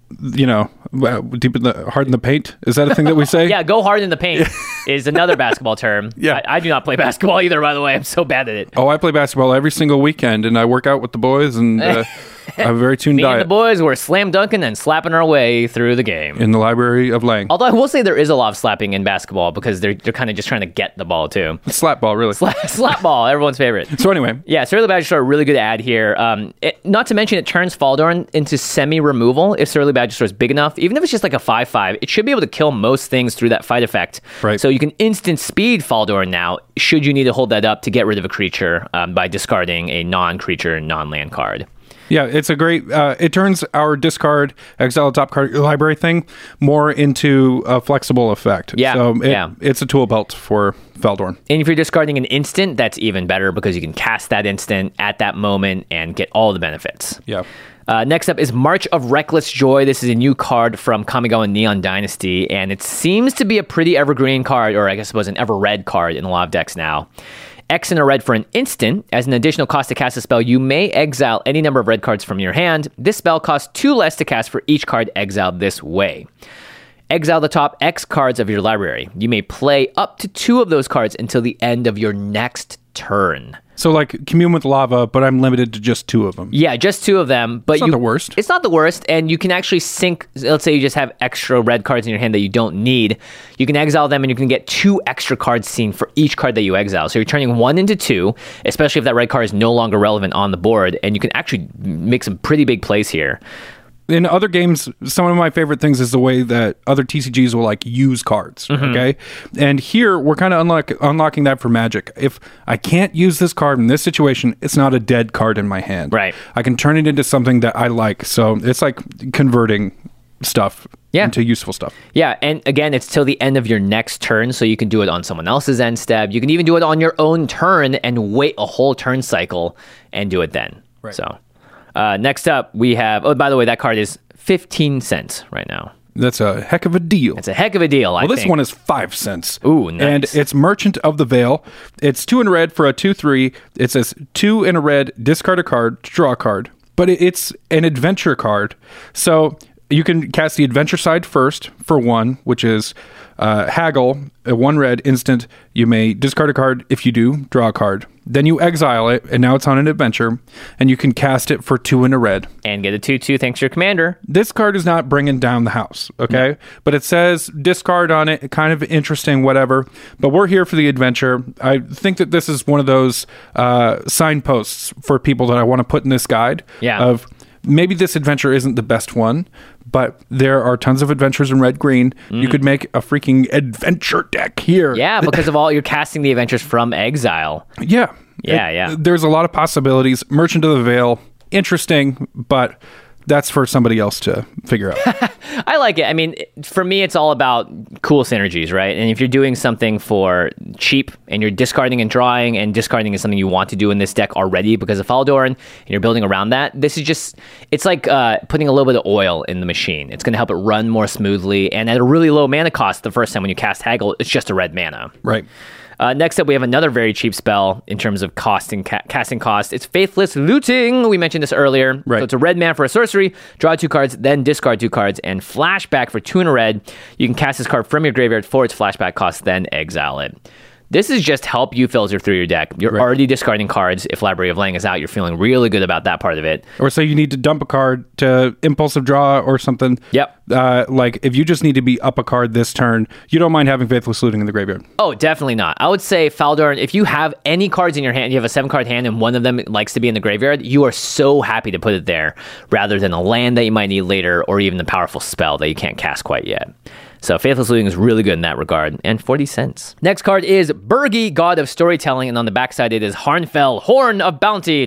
the hard in the paint, is that a thing that we say? Yeah, go hard in the paint is another basketball term. Yeah. I do not play basketball either, by the way. I'm so bad at it. Oh, I play basketball every single weekend, and I work out with the boys, and I have a very tuned diet. Me and the boys were slam dunking and slapping our way through the game. In the Library of Leng. Although I will say there is a lot of slapping in basketball because they're kind of just trying to get the ball, too. Slap ball, really. Slap ball, everyone's favorite. So anyway. Yeah, Surly Badgersaur, really good ad here. Not to mention it turns Faldorn into semi-removal if Surly Badgersaur is big enough. Even if it's just like a 5/5, it should be able to kill most things through that fight effect. Right. So you can instant speed Faldorn now, should you need to hold that up to get rid of a creature by discarding a non-creature, non-land card. Yeah, it's a great... it turns our discard, exile top card library thing more into a flexible effect. Yeah, so it's a tool belt for Faldorn. And if you're discarding an instant, that's even better because you can cast that instant at that moment and get all the benefits. Yeah. Next up is March of Reckless Joy. This is a new card from Kamigawa Neon Dynasty, and it seems to be a pretty evergreen card, or I guess it was an ever-red card in a lot of decks now. X and a red for an instant. As an additional cost to cast a spell, you may exile any number of red cards from your hand. This spell costs 2 less to cast for each card exiled this way. Exile the top X cards of your library. You may play up to 2 of those cards until the end of your next turn. So like Commune with Lava, but I'm limited to just 2 of them. Yeah, just 2 of them. But it's not the worst. It's not the worst, and you can actually sync. Let's say you just have extra red cards in your hand that you don't need. You can exile them, and you can get 2 extra cards seen for each card that you exile. So you're turning 1 into 2, especially if that red card is no longer relevant on the board, and you can actually make some pretty big plays here. In other games, some of my favorite things is the way that other TCGs will like use cards, okay? And here, we're kind of unlocking that for Magic. If I can't use this card in this situation, it's not a dead card in my hand. Right. I can turn it into something that I like. So it's like converting stuff into useful stuff. Yeah, and again, it's till the end of your next turn, so you can do it on someone else's end step. You can even do it on your own turn and wait a whole turn cycle and do it then. Right. So... next up, we have... Oh, by the way, that card is 15 cents right now. That's a heck of a deal. It's a heck of a deal, I think. Well, this one is 5 cents. Ooh, nice. And it's Merchant of the Veil. It's 2 in a red for a 2/3. It says 2 in a red, discard a card, draw a card. But it's an adventure card. So you can cast the adventure side first for 1, which is Haggle, a 1 red instant. You may discard a card. If you do, draw a card. Then you exile it, and now it's on an adventure, and you can cast it for 2 in a red. And get a 2/2 thanks to your commander. This card is not bringing down the house, okay? No. But it says discard on it, kind of interesting, whatever. But we're here for the adventure. I think that this is one of those signposts for people that I want to put in this guide. Yeah. Of maybe this adventure isn't the best one, but there are tons of adventures in red-green. You could make a freaking adventure deck here. Yeah, because of all you're casting the adventures from exile. Yeah. Yeah. There's a lot of possibilities. Merchant of the Veil, interesting, but that's for somebody else to figure out. I like it. I mean, for me, it's all about cool synergies, right? And if you're doing something for cheap and you're discarding and drawing, and discarding is something you want to do in this deck already because of Faldorn, and you're building around that, this is just, it's like putting a little bit of oil in the machine. It's going to help it run more smoothly, and at a really low mana cost the first time when you cast Haggle, it's just a red mana. Right. Next up, we have another very cheap spell in terms of cost and casting cost. It's Faithless Looting. We mentioned this earlier. Right. So it's a red mana for a sorcery, draw 2 cards, then discard 2 cards, and flashback for 2 and a red. You can cast this card from your graveyard for its flashback cost, then exile it. This is just help you filter through your deck. You're already discarding cards. If Library of Lang is out, you're feeling really good about that part of it. Or say you need to dump a card to impulsive draw or something. Yep. Like if you just need to be up a card this turn, you don't mind having Faithless Looting in the graveyard. Oh, definitely not. I would say Faldorn, if you have any cards in your hand, you have a 7-card hand and one of them likes to be in the graveyard, you are so happy to put it there rather than a land that you might need later or even the powerful spell that you can't cast quite yet. So Faithless Looting is really good in that regard, and 40 cents. Next card is Birgi, God of Storytelling, and on the backside it is Harnfell, Horn of Bounty.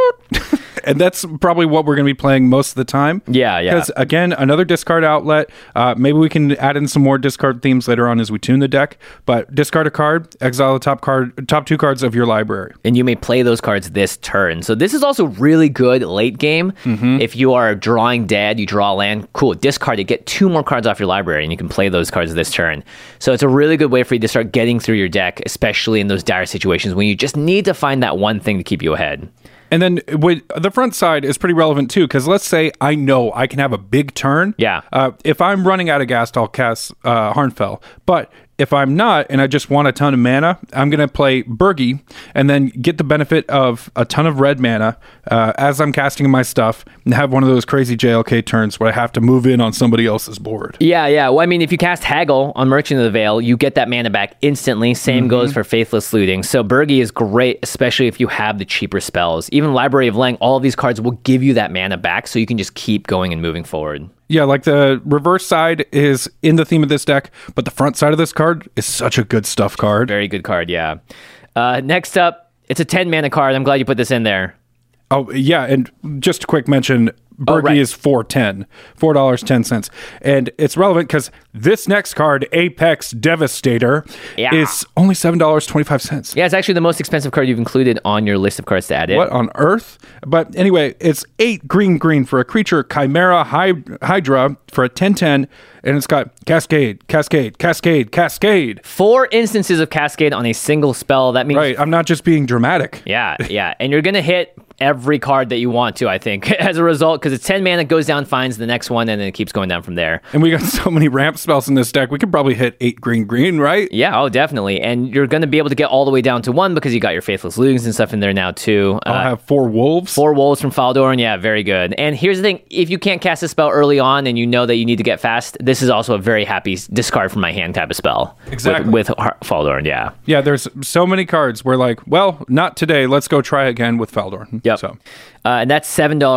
And that's probably what we're going to be playing most of the time. Yeah. Because, again, another discard outlet. Maybe we can add in some more discard themes later on as we tune the deck. But discard a card, exile the top 2 cards of your library. And you may play those cards this turn. So this is also really good late game. If you are drawing dead, you draw a land, cool, discard it, get 2 more cards off your library, and you can play those cards this turn. So it's a really good way for you to start getting through your deck, especially in those dire situations when you just need to find that one thing to keep you ahead. And then with the front side is pretty relevant too, because let's say I know I can have a big turn. Yeah. If I'm running out of gas, I'll cast Harnfell. But if I'm not, and I just want a ton of mana, I'm going to play Birgi and then get the benefit of a ton of red mana as I'm casting my stuff and have one of those crazy JLK turns where I have to move in on somebody else's board. Yeah. Well, I mean, if you cast Haggle on Merchant of the Veil, you get that mana back instantly. Same goes for Faithless Looting. So Birgi is great, especially if you have the cheaper spells. Even Library of Lang, all of these cards will give you that mana back, so you can just keep going and moving forward. Yeah, like the reverse side is in the theme of this deck, but the front side of this card is such a good stuff card. Very good card, yeah. Next up, it's a 10 mana card. I'm glad you put this in there. Oh, yeah, and just a quick mention, Birgi is $4.10. And it's relevant because this next card, Apex Devastator, is only $7.25. Yeah, it's actually the most expensive card you've included on your list of cards to add in. What on earth? But anyway, it's 8 green for a creature, Chimera Hydra for a 10/10, and it's got Cascade. 4 instances of Cascade on a single spell. That means... Right, I'm not just being dramatic. Yeah. And you're going to hit every card that you want to, I think, as a result, because it's 10 mana, goes down, finds the next one, and then it keeps going down from there. And we got so many ramp spells in this deck, we could probably hit 8 green, right? Yeah, definitely. And you're going to be able to get all the way down to 1 because you got your Faithless Lootings and stuff in there now, too. I'll have 4 wolves. 4 wolves from Faldorn, yeah, very good. And here's the thing, if you can't cast a spell early on and you know that you need to get fast, this is also a very happy discard from my hand type of spell. Exactly. With Faldorn, yeah. Yeah, there's so many cards where like, well, not today, let's go try again with Faldorn. Yep. So. And that's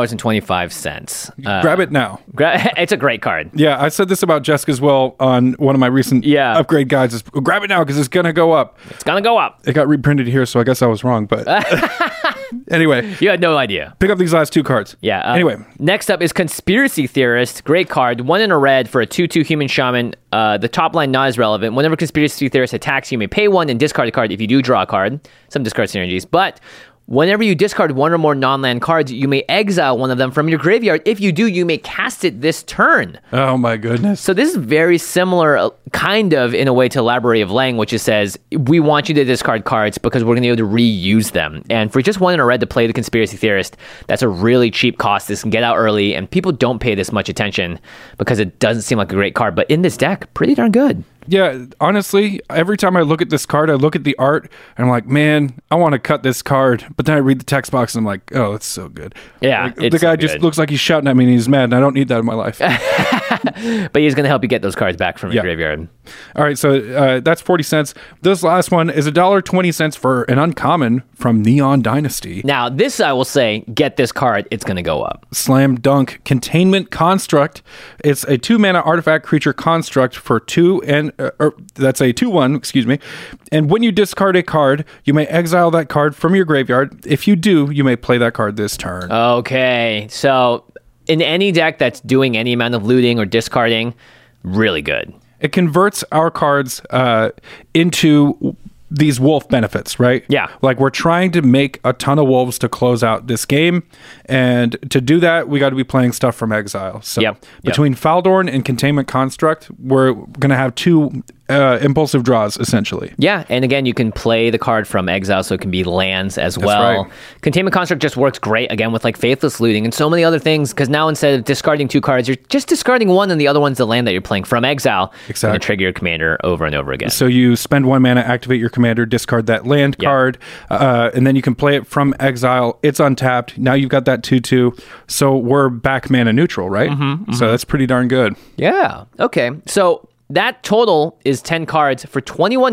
$7.25. Grab it now. It's a great card. Yeah, I said this about Jessica's Will on one of my recent upgrade guides. Is grab it now because it's going to go up. It's going to go up. It got reprinted here, so I guess I was wrong. But anyway. You had no idea. Pick up these last 2 cards. Yeah. Anyway. Next up is Conspiracy Theorist. Great card. 1 in a red for a 2/2 human shaman. The top line not as relevant. Whenever Conspiracy Theorist attacks, you may pay 1 and discard a card if you do draw a card. Some discard synergies. But whenever you discard 1 or more non-land cards, you may exile one of them from your graveyard. If you do, you may cast it this turn. Oh my goodness. So this is very similar, kind of, in a way to Library of Lang, which just says, we want you to discard cards because we're going to be able to reuse them. And for just 1 in a red to play the Conspiracy Theorist, that's a really cheap cost. This can get out early, and people don't pay this much attention because it doesn't seem like a great card. But in this deck, pretty darn good. Yeah, honestly, every time I look at this card, I look at the art, and I'm like, man, I want to cut this card. But then I read the text box, and I'm like, oh, it's so good. Yeah, like, the guy just looks like he's shouting at me, and he's mad, and I don't need that in my life. But he's going to help you get those cards back from your graveyard. All right, so that's 40 cents. This last one is $1.20 for an uncommon from Neon Dynasty. Now, this, I will say, get this card, it's going to go up. Slam dunk. Containment Construct. It's a 2-mana artifact creature construct for 2 and that's a 2/1, excuse me. And when you discard a card, you may exile that card from your graveyard. If you do, you may play that card this turn. Okay, so in any deck that's doing any amount of looting or discarding, really good. It converts our cards into these wolf benefits, right? Yeah. Like we're trying to make a ton of wolves to close out this game. And to do that, we got to be playing stuff from exile. So between Faldorn and Containment Construct, we're going to have 2 impulsive draws, essentially. Yeah, and again, you can play the card from exile, so it can be lands as well. Right. Containment Construct just works great, again, with like Faithless Looting and so many other things, because now instead of discarding 2 cards, you're just discarding 1, and the other one's the land that you're playing from exile. Exactly. And trigger your commander over and over again. So you spend 1 mana, activate your commander, discard that land card, and then you can play it from exile. It's untapped. Now you've got that 2/2. So we're back mana neutral, right? So that's pretty darn good. Yeah. Okay. So that total is 10 cards for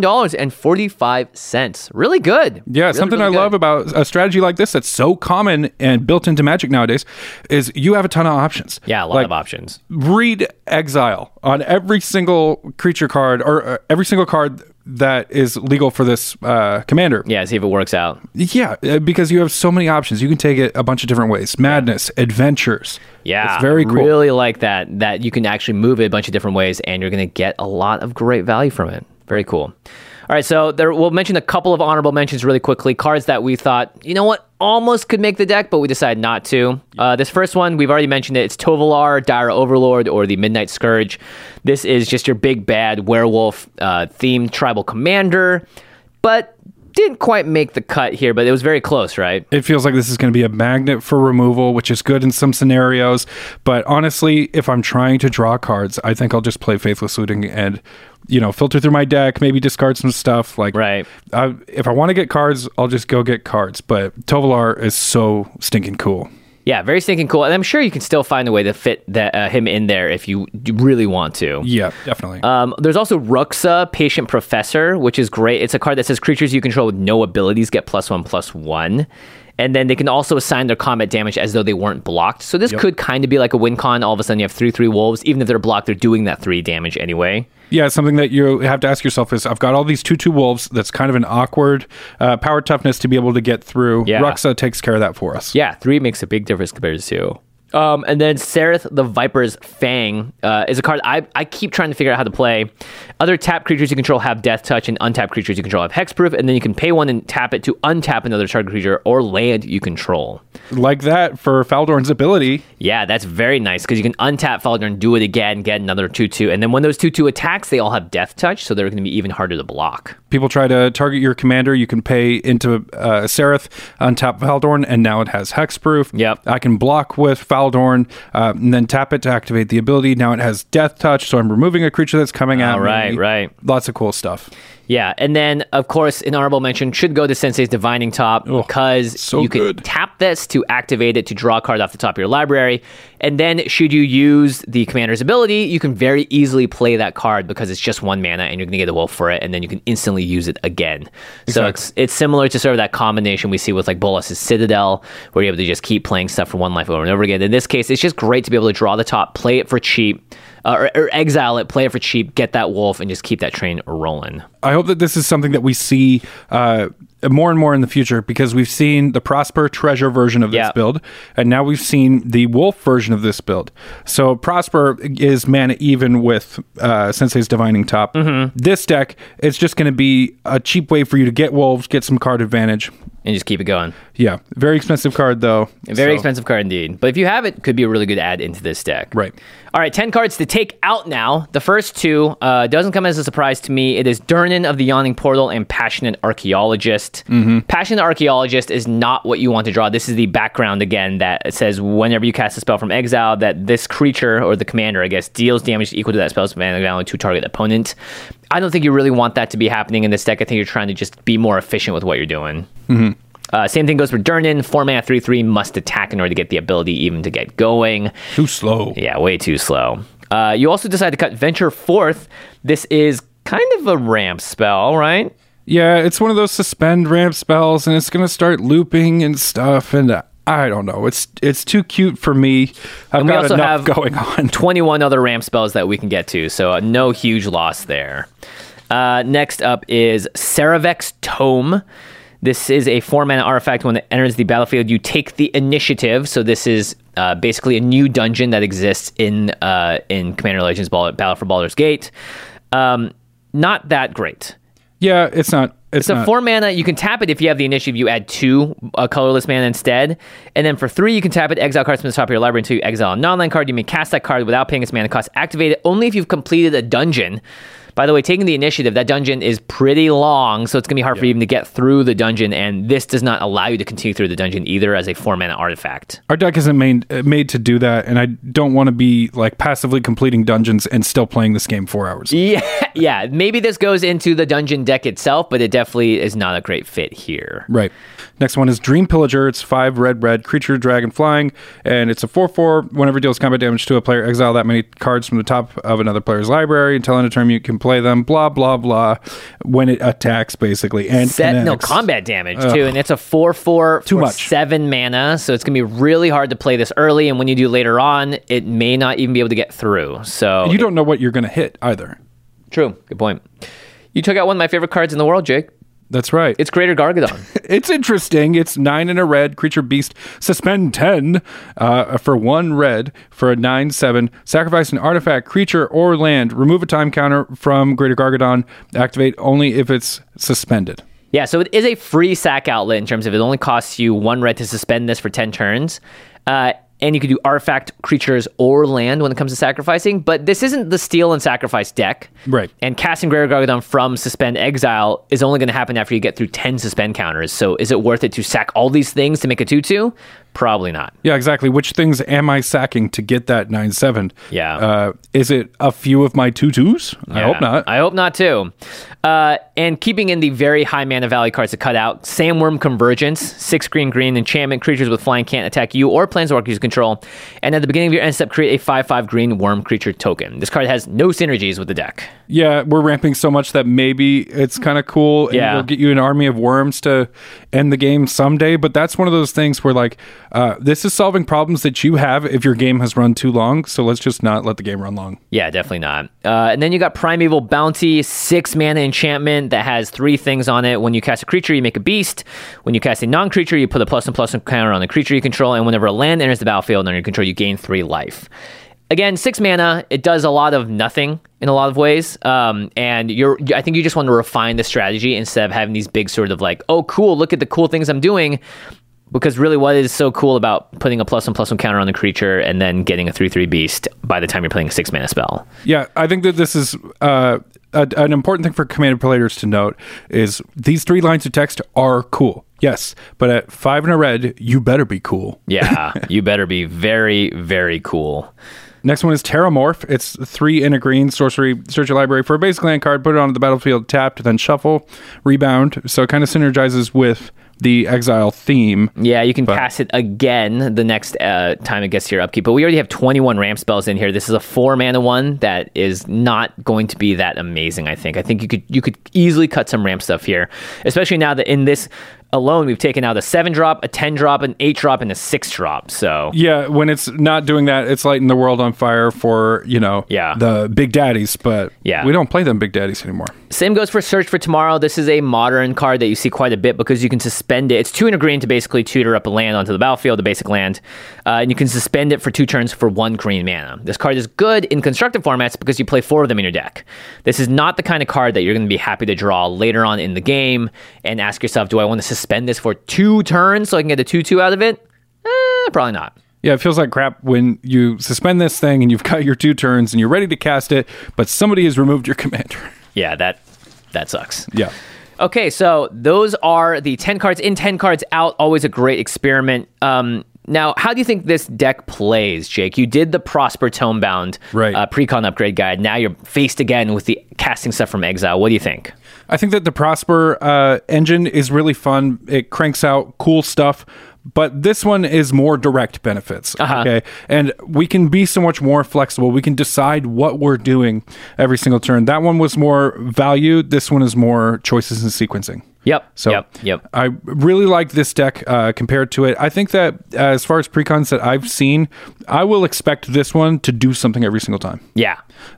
$21.45. Really good. Yeah, really, something really I love about a strategy like this that's so common and built into Magic nowadays is you have a ton of options. Yeah, a lot of options. Read Exile on every single creature card or every single card that is legal for this commander. Yeah, see if it works out. Yeah, because you have so many options. You can take it a bunch of different ways. Madness, adventures. Yeah, it's very cool. Really like that you can actually move it a bunch of different ways, and you're going to get a lot of great value from it. Very cool. All right, so we'll mention a couple of honorable mentions really quickly. Cards that we thought, you know what, almost could make the deck, but we decided not to. This first one, we've already mentioned it. It's Tovolar, Dire Overlord, or the Midnight Scourge. This is just your big bad werewolf themed tribal commander, but didn't quite make the cut here, but it was very close, right? It feels like this is going to be a magnet for removal, which is good in some scenarios. But honestly, if I'm trying to draw cards, I think I'll just play Faithless Looting and, filter through my deck, maybe discard some stuff. Right. If I want to get cards, I'll just go get cards. But Tovolar is so stinking cool. Yeah, very stinking cool. And I'm sure you can still find a way to fit him in there if you really want to. Yeah, definitely. There's also Ruxa, Patient Professor, which is great. It's a card that says creatures you control with no abilities get +1/+1. And then they can also assign their combat damage as though they weren't blocked. So this could kind of be like a win con. All of a sudden you have 3/3 wolves. Even if they're blocked, they're doing that 3 damage anyway. Yeah, something that you have to ask yourself is, I've got all these 2/2 wolves. That's kind of an awkward power toughness to be able to get through. Yeah. Ruxa takes care of that for us. Yeah, 3 makes a big difference compared to 2. And then Sereth the Viper's Fang is a card I keep trying to figure out how to play. Other tapped creatures you control have Death Touch, and untapped creatures you control have Hexproof, and then you can pay 1 and tap it to untap another target creature or land you control. Like that for Faldorn's ability. Yeah, that's very nice, because you can untap Faldorn, do it again, get another 2/2, and then when those 2/2 attacks, they all have Death Touch, so they're going to be even harder to block. People try to target your commander, you can pay into Sereth, untap Faldorn, and now it has Hexproof. Yep. I can block with Faldorn, and then tap it to activate the ability. Now it has Death Touch, so I'm removing a creature that's coming at me. Right. Lots of cool stuff. Yeah, and then, of course, an honorable mention should go to Sensei's Divining Top, because you can tap this to activate it to draw a card off the top of your library, and then should you use the commander's ability, you can very easily play that card because it's just 1 mana, and you're going to get a wolf for it, and then you can instantly use it again. Exactly. So it's similar to sort of that combination we see with like Bolas' Citadel, where you're able to just keep playing stuff for 1 life over and over again. In this case, it's just great to be able to draw the top, play it for cheap, or exile it, play it for cheap, get that wolf, and just keep that train rolling. I hope that this is something that we see more and more in the future, because we've seen the Prosper Treasure version of this build, and now we've seen the Wolf version of this build. So Prosper is mana even with Sensei's Divining Top. This deck, it's just going to be a cheap way for you to get wolves, get some card advantage. And just keep it going. Yeah. Very expensive card, though. Very expensive card indeed. But if you have it, could be a really good add into this deck. Right. All right, 10 cards to take out now. The first 2 doesn't come as a surprise to me. It is Durnan of the Yawning Portal and Passionate Archaeologist. Passionate Archaeologist is not what you want to draw. This is the background, again, that says whenever you cast a spell from exile, that this creature, or the commander, I guess, deals damage equal to that spell's mana value to target opponent. I don't think you really want that to be happening in this deck. I think you're trying to just be more efficient with what you're doing. Same thing goes for Durnan. 4 mana, 3/3, must attack in order to get the ability even to get going. Too slow. Yeah, way too slow. You also decide to cut Venture Forth. This is kind of a ramp spell, right? Yeah, it's one of those suspend ramp spells, and it's going to start looping and stuff, and I don't know. It's too cute for me. I've got enough going on. 21 other ramp spells that we can get to, so no huge loss there. Next up is Saravex Tome. This is a 4-mana artifact. When it enters the battlefield, you take the initiative. So this is basically a new dungeon that exists in Commander Legends Battle for Baldur's Gate. Not that great. Yeah, it's not. It's a 4-mana. You can tap it if you have the initiative. You add 2 colorless mana instead. And then for 3, you can tap it, exile cards from the top of your library until you exile a non-land card. You may cast that card without paying its mana cost. Activate it only if you've completed a dungeon. By the way, taking the initiative, that dungeon is pretty long, so it's going to be hard for you even to get through the dungeon, and this does not allow you to continue through the dungeon either as a 4-mana artifact. Our deck isn't made to do that, and I don't want to be like passively completing dungeons and still playing this game 4 hours. Yeah. Maybe this goes into the dungeon deck itself, but it definitely is not a great fit here. Right. Next one is Dream Pillager. It's 5 red, creature, dragon, flying, and it's a 4/4. Whenever it deals combat damage to a player, exile that many cards from the top of another player's library. Until end of turn, you can play them, blah, blah, blah, when it attacks, basically. And combat damage, too, and it's a 4/4 for 7 mana, so it's going to be really hard to play this early, and when you do later on, it may not even be able to get through. So you don't know what you're going to hit, either. True. Good point. You took out one of my favorite cards in the world, Jake. That's right. It's Greater Gargadon. It's interesting. It's 9 and a red, creature beast, suspend 10 for 1 red for a 9/7. Sacrifice an artifact, creature, or land. Remove a time counter from Greater Gargadon. Activate only if it's suspended. Yeah, so it is a free sack outlet in terms of it only costs you 1 red to suspend this for 10 turns. And you can do artifact, creatures, or land when it comes to sacrificing. But this isn't the steal and sacrifice deck. Right. And casting Greater Gargadon from Suspend Exile is only going to happen after you get through 10 suspend counters. So is it worth it to sack all these things to make a 2/2? Probably not. Yeah, exactly. Which things am I sacking to get that 9/7? Yeah. Is it a few of my 2/2s? Yeah, I hope not. I hope not, too. And keeping in the very high mana value cards to cut out, Sandworm Convergence, 6 green, enchantment, creatures with flying can't attack you or planeswalkers you control. And at the beginning of your end step, create a 5/5 green worm creature token. This card has no synergies with the deck. Yeah, we're ramping so much that maybe it's kind of cool. And we'll get you an army of worms to end the game someday. But that's one of those things where, like, this is solving problems that you have if your game has run too long. So let's just not let the game run long. Yeah, definitely not. And then you got Primeval Bounty, 6 mana enchantment that has 3 things on it. When you cast a creature, you make a beast. When you cast a non-creature, you put a +1/+1 counter on the creature you control. And whenever a land enters the battlefield under your control, you gain 3 life. Again, 6 mana, it does a lot of nothing in a lot of ways. And I think you just want to refine the strategy instead of having these big sort of like, oh, cool, look at the cool things I'm doing. Because really what is so cool about putting a +1/+1 counter on the creature and then getting a 3/3 beast by the time you're playing a 6 mana spell? Yeah, I think that this is an important thing for Commander players to note is these 3 lines of text are cool. Yes, but at 5 and a red, you better be cool. Yeah, you better be very, very cool. Next one is Terramorph. It's 3 and a green, sorcery, search your library for a basic land card, put it onto the battlefield, tapped, then shuffle, rebound. So it kind of synergizes with the exile theme. Yeah, you can cast it again the next time it gets to your upkeep. But we already have 21 ramp spells in here. This is a 4 mana one that is not going to be that amazing, I think. I think you could easily cut some ramp stuff here, especially now that in this alone, we've taken out a 7-drop, a 10-drop, an 8-drop, and a 6-drop. So yeah, when it's not doing that, it's lighting the world on fire for, the big daddies, but we don't play them big daddies anymore. Same goes for Search for Tomorrow. This is a modern card that you see quite a bit because you can suspend it. It's 2 and a green to basically tutor up a land onto the battlefield, a basic land, and you can suspend it for 2 turns for 1 green mana. This card is good in constructive formats because you play 4 of them in your deck. This is not the kind of card that you're going to be happy to draw later on in the game and ask yourself, do I want to suspend this for 2 turns so I can get a 2/2 out of it? Probably not. Yeah, it feels like crap when you suspend this thing and you've got your 2 turns and you're ready to cast it, but somebody has removed your commander. Yeah, that sucks. Yeah. Okay, so those are the 10 cards in, 10 cards out. Always a great experiment. Now, how do you think this deck plays, Jake? You did the Prosper Tomebound Precon upgrade guide. Now you're faced again with the casting stuff from Exile. What do you think? I think that the Prosper engine is really fun. It cranks out cool stuff. But this one is more direct benefits, okay? And we can be so much more flexible. We can decide what we're doing every single turn. That one was more value. This one is more choices and sequencing. Yep. So I really like this deck compared to it. I think that as far as precons that I've seen, I will expect this one to do something every single time. Yeah.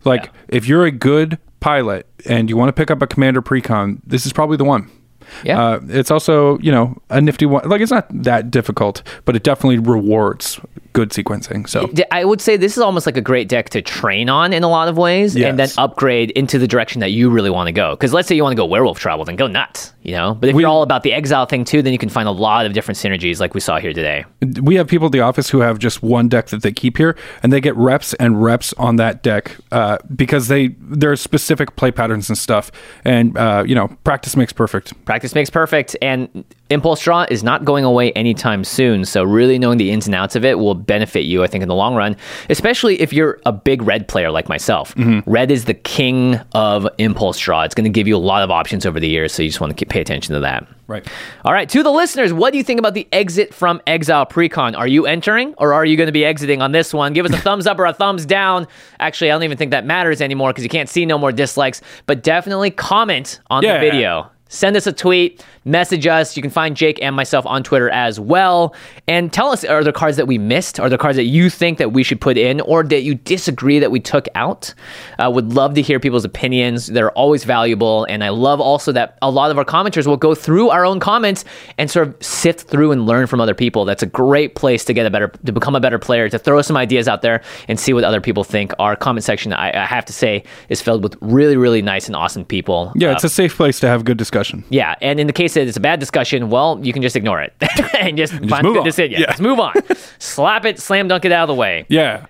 If you're a good pilot and you want to pick up a commander precon, this is probably the one. Yeah. It's also, a nifty one. Like, it's not that difficult, but it definitely rewards good sequencing. So I would say this is almost like a great deck to train on in a lot of ways, and then upgrade into the direction that you really want to go. Because let's say you want to go werewolf tribal, then go nuts, But if you're all about the exile thing too, then you can find a lot of different synergies like we saw here today. We have people at the office who have just one deck that they keep here, and they get reps and reps on that deck because there are specific play patterns and stuff. And, practice makes perfect. Practice makes perfect. And Impulse Draw is not going away anytime soon. So really knowing the ins and outs of it will benefit you, I think, in the long run, especially if you're a big red player like myself. Red is the king of Impulse Draw. It's going to give you a lot of options over the years. So you just want to pay attention to that. Right. All right. To the listeners, what do you think about the Exit from Exile Precon? Are you entering or are you going to be exiting on this one? Give us a thumbs up or a thumbs down. Actually, I don't even think that matters anymore because you can't see no more dislikes. But definitely comment on the video. Send us a tweet, message us. You can find Jake and myself on Twitter as well. And tell us, are there cards that we missed? Are there cards that you think that we should put in or that you disagree that we took out? Would love to hear people's opinions. They're always valuable. And I love also that a lot of our commenters will go through our own comments and sort of sift through and learn from other people. That's a great place to to become a better player, to throw some ideas out there and see what other people think. Our comment section, I have to say, is filled with really, really nice and awesome people. Yeah, it's a safe place to have good discussion. Yeah, and in the case that it's a bad discussion, well, you can just ignore it and just find a good decision. Yeah. Just move on. Slap it, slam dunk it out of the way. Yeah.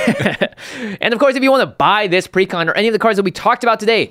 And of course, if you want to buy this precon or any of the cards that we talked about today,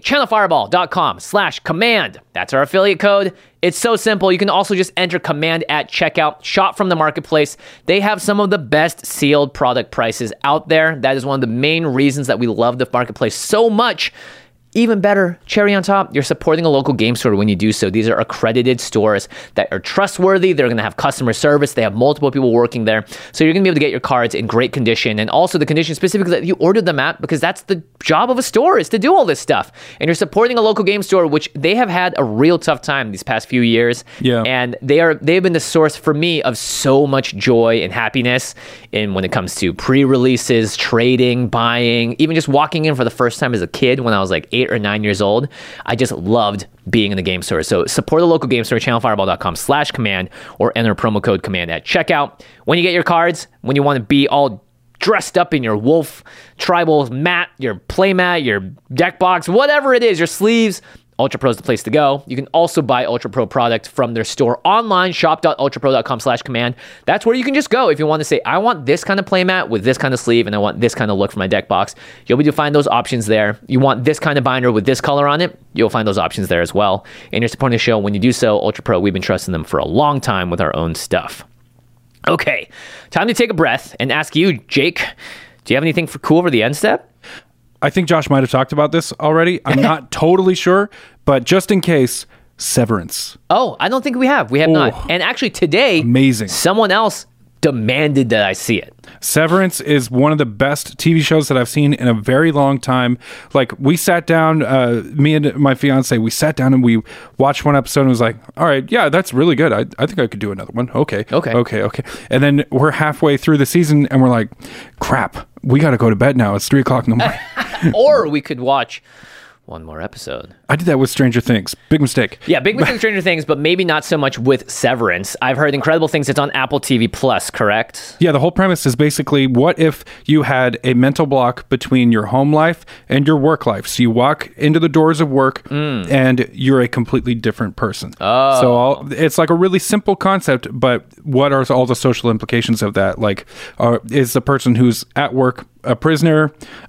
channelfireball.com/command. That's our affiliate code. It's so simple. You can also just enter command at checkout, shop from the marketplace. They have some of the best sealed product prices out there. That is one of the main reasons that we love the marketplace so much. Even better, cherry on top, you're supporting a local game store when you do so. These are accredited stores that are trustworthy. They're going to have customer service. They have multiple people working there. So you're going to be able to get your cards in great condition, and also the condition specifically that you ordered them at, because that's the job of a store, is to do all this stuff. And you're supporting a local game store, which they have had a real tough time these past few years. Yeah. And they've been the source for me of so much joy and happiness when it comes to pre-releases, trading, buying, even just walking in for the first time as a kid when I was like 8 or 9 years old. I just loved being in the game store. So support the local game store, channelfireball.com/command, or enter promo code command at checkout. When you get your cards, when you want to be all dressed up in your wolf tribal mat, your play mat, your deck box, whatever it is, your sleeves, Ultra Pro is the place to go. You can also buy Ultra Pro product from their store online, shop.ultrapro.com/command. That's where you can just go if you want to say, I want this kind of playmat with this kind of sleeve, and I want this kind of look for my deck box. You'll be able to find those options there. You want this kind of binder with this color on it, you'll find those options there as well. And you're supporting the show when you do so. Ultra Pro, we've been trusting them for a long time with our own stuff. Okay, time to take a breath and ask you, Jake, do you have anything for cool over the end step? I think Josh might have talked about this already. I'm not totally sure, but just in case, Severance. Oh, I don't think we have. We have not. And actually today, amazing. Someone else demanded that I see it. Severance is one of the best TV shows that I've seen in a very long time. Like, we sat down, me and my fiance, we sat down and we watched one episode and was like, all right, yeah, that's really good. I think I could do another one. Okay. And then we're halfway through the season and we're like, crap, we got to go to bed now. It's 3:00 in the morning. Or we could watch one more episode. I did that with Stranger Things. Big mistake. Yeah, big mistake with Stranger Things, but maybe not so much with Severance. I've heard incredible things. It's on Apple TV Plus, correct? Yeah, the whole premise is basically, what if you had a mental block between your home life and your work life? So you walk into the doors of work and you're a completely different person. Oh. So it's like a really simple concept, but what are all the social implications of that? Like, is the person who's at work a prisoner?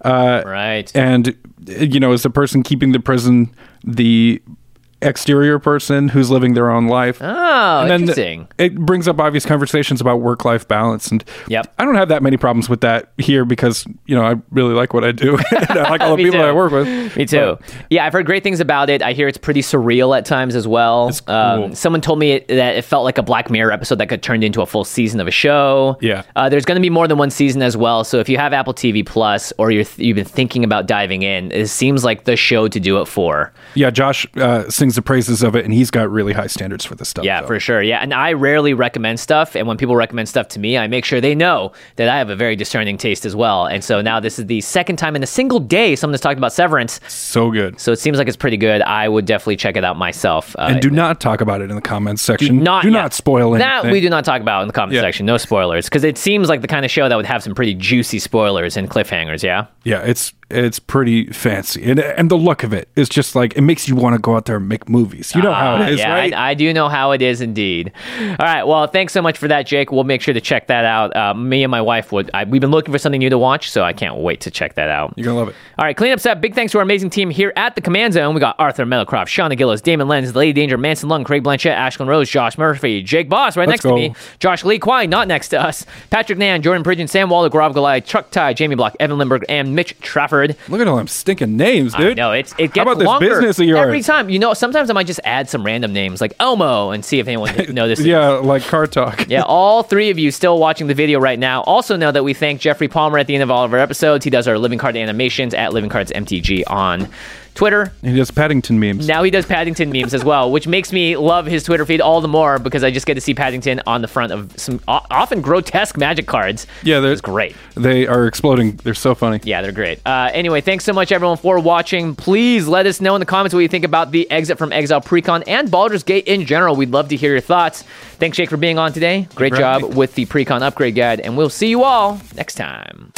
Right. And, is the person keeping the prison the exterior person who's living their own life? Oh, and then interesting. It brings up obvious conversations about work-life balance, and yep. I don't have that many problems with that here because I really like what I do. And I like all the people that I work with. Me too. Yeah, I've heard great things about it. I hear it's pretty surreal at times as well. It's cool. Someone told me that it felt like a Black Mirror episode that could turn into a full season of a show. Yeah. There's going to be more than one season as well. So if you have Apple TV Plus or you've been thinking about diving in, it seems like the show to do it for. Yeah, Josh sings the praises of it, and he's got really high standards for this stuff. Yeah, for sure. Yeah, and I rarely recommend stuff, and when people recommend stuff to me, I make sure they know that I have a very discerning taste as well. And so now this is the second time in a single day someone has talked about Severance. So good. So it seems like it's pretty good. I would definitely check it out myself. And do not talk about it in the comments section. Do not spoil anything. That we do not talk about in the comments section. No spoilers, because it seems like the kind of show that would have some pretty juicy spoilers and cliffhangers. Yeah. Yeah, it's pretty fancy, and the look of it is just like, it makes you want to go out there and make movies. You know how it is, right? I do know how it is indeed. All right, well, thanks so much for that, Jake. We'll make sure to check that out. Me and my wife we've been looking for something new to watch, so I can't wait to check that out. You're gonna love it. All right, cleanup set. Big thanks to our amazing team here at the Command Zone. We got Arthur Meadowcroft, Shauna Gillis, Damon Lenz, Lady Danger, Manson Lung, Craig Blanchett, Ashland Rose, Josh Murphy, Jake Boss right next to me, Josh Lee Kwai not next to us, Patrick Nan, Jordan Pridgeon, Sam Waller, Gaurav Galai, Chuck Ty, Jamie Block, Evan Lindbergh, and Mitch Trafford. Look at all them stinking names, dude. No, it gets How about longer this business of yours? every time. You know, sometimes I might just add some random names like Elmo and see if anyone notices. Yeah, like Car Talk. Yeah, all three of you still watching the video right now also know that we thank Jeffrey Palmer at the end of all of our episodes. He does our Living Card animations at Living Cards MTG on Twitter. He does Paddington memes. Now he does Paddington memes as well, which makes me love his Twitter feed all the more because I just get to see Paddington on the front of some often grotesque Magic cards. Yeah, it's great. They are exploding. They're so funny. Yeah, they're great. Anyway, thanks so much, everyone, for watching. Please let us know in the comments what you think about the Exit from Exile Precon and Baldur's Gate in general. We'd love to hear your thoughts. Thanks, Jake, for being on today. Great job with the Precon Upgrade Guide, and we'll see you all next time.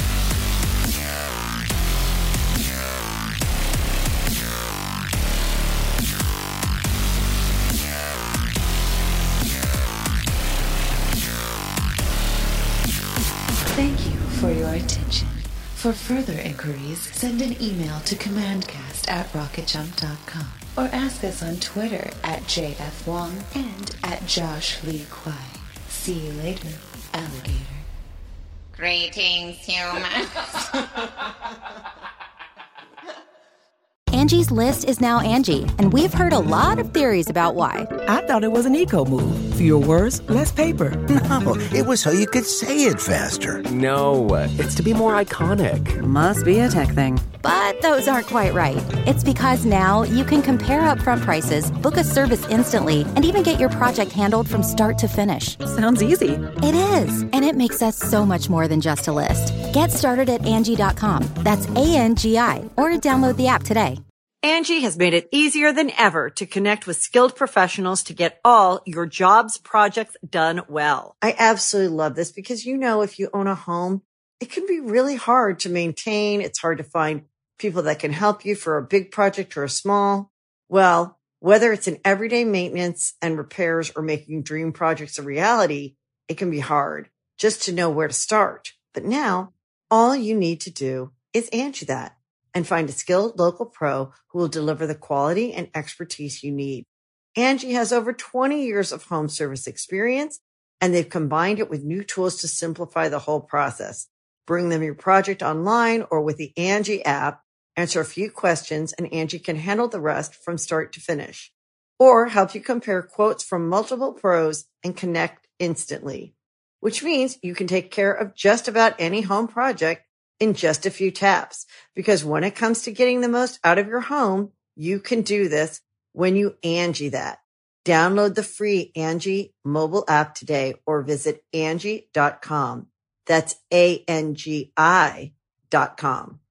Thank you for your attention. For further inquiries, send an email to commandcast@rocketjump.com or ask us on Twitter @JFWong and @Josh Lee Kwai. See you later, alligator. Greetings, humans. Angie's List is now Angie, and we've heard a lot of theories about why. I thought it was an eco move. Fewer words, less paper. No, it was so you could say it faster. No, it's to be more iconic. Must be a tech thing. But those aren't quite right. It's because now you can compare upfront prices, book a service instantly, and even get your project handled from start to finish. Sounds easy. It is, and it makes us so much more than just a list. Get started at Angie.com. That's ANGI, or download the app today. Angie has made it easier than ever to connect with skilled professionals to get all your jobs projects done well. I absolutely love this because, you know, if you own a home, it can be really hard to maintain. It's hard to find people that can help you for a big project or a small. Well, whether it's in everyday maintenance and repairs or making dream projects a reality, it can be hard just to know where to start. But now all you need to do is Angie that and find a skilled local pro who will deliver the quality and expertise you need. Angie has over 20 years of home service experience, and they've combined it with new tools to simplify the whole process. Bring them your project online or with the Angie app, answer a few questions, and Angie can handle the rest from start to finish. Or help you compare quotes from multiple pros and connect instantly, which means you can take care of just about any home project in just a few taps. Because when it comes to getting the most out of your home, you can do this when you Angie that. Download the free Angie mobile app today or visit Angie.com. That's ANGI.com.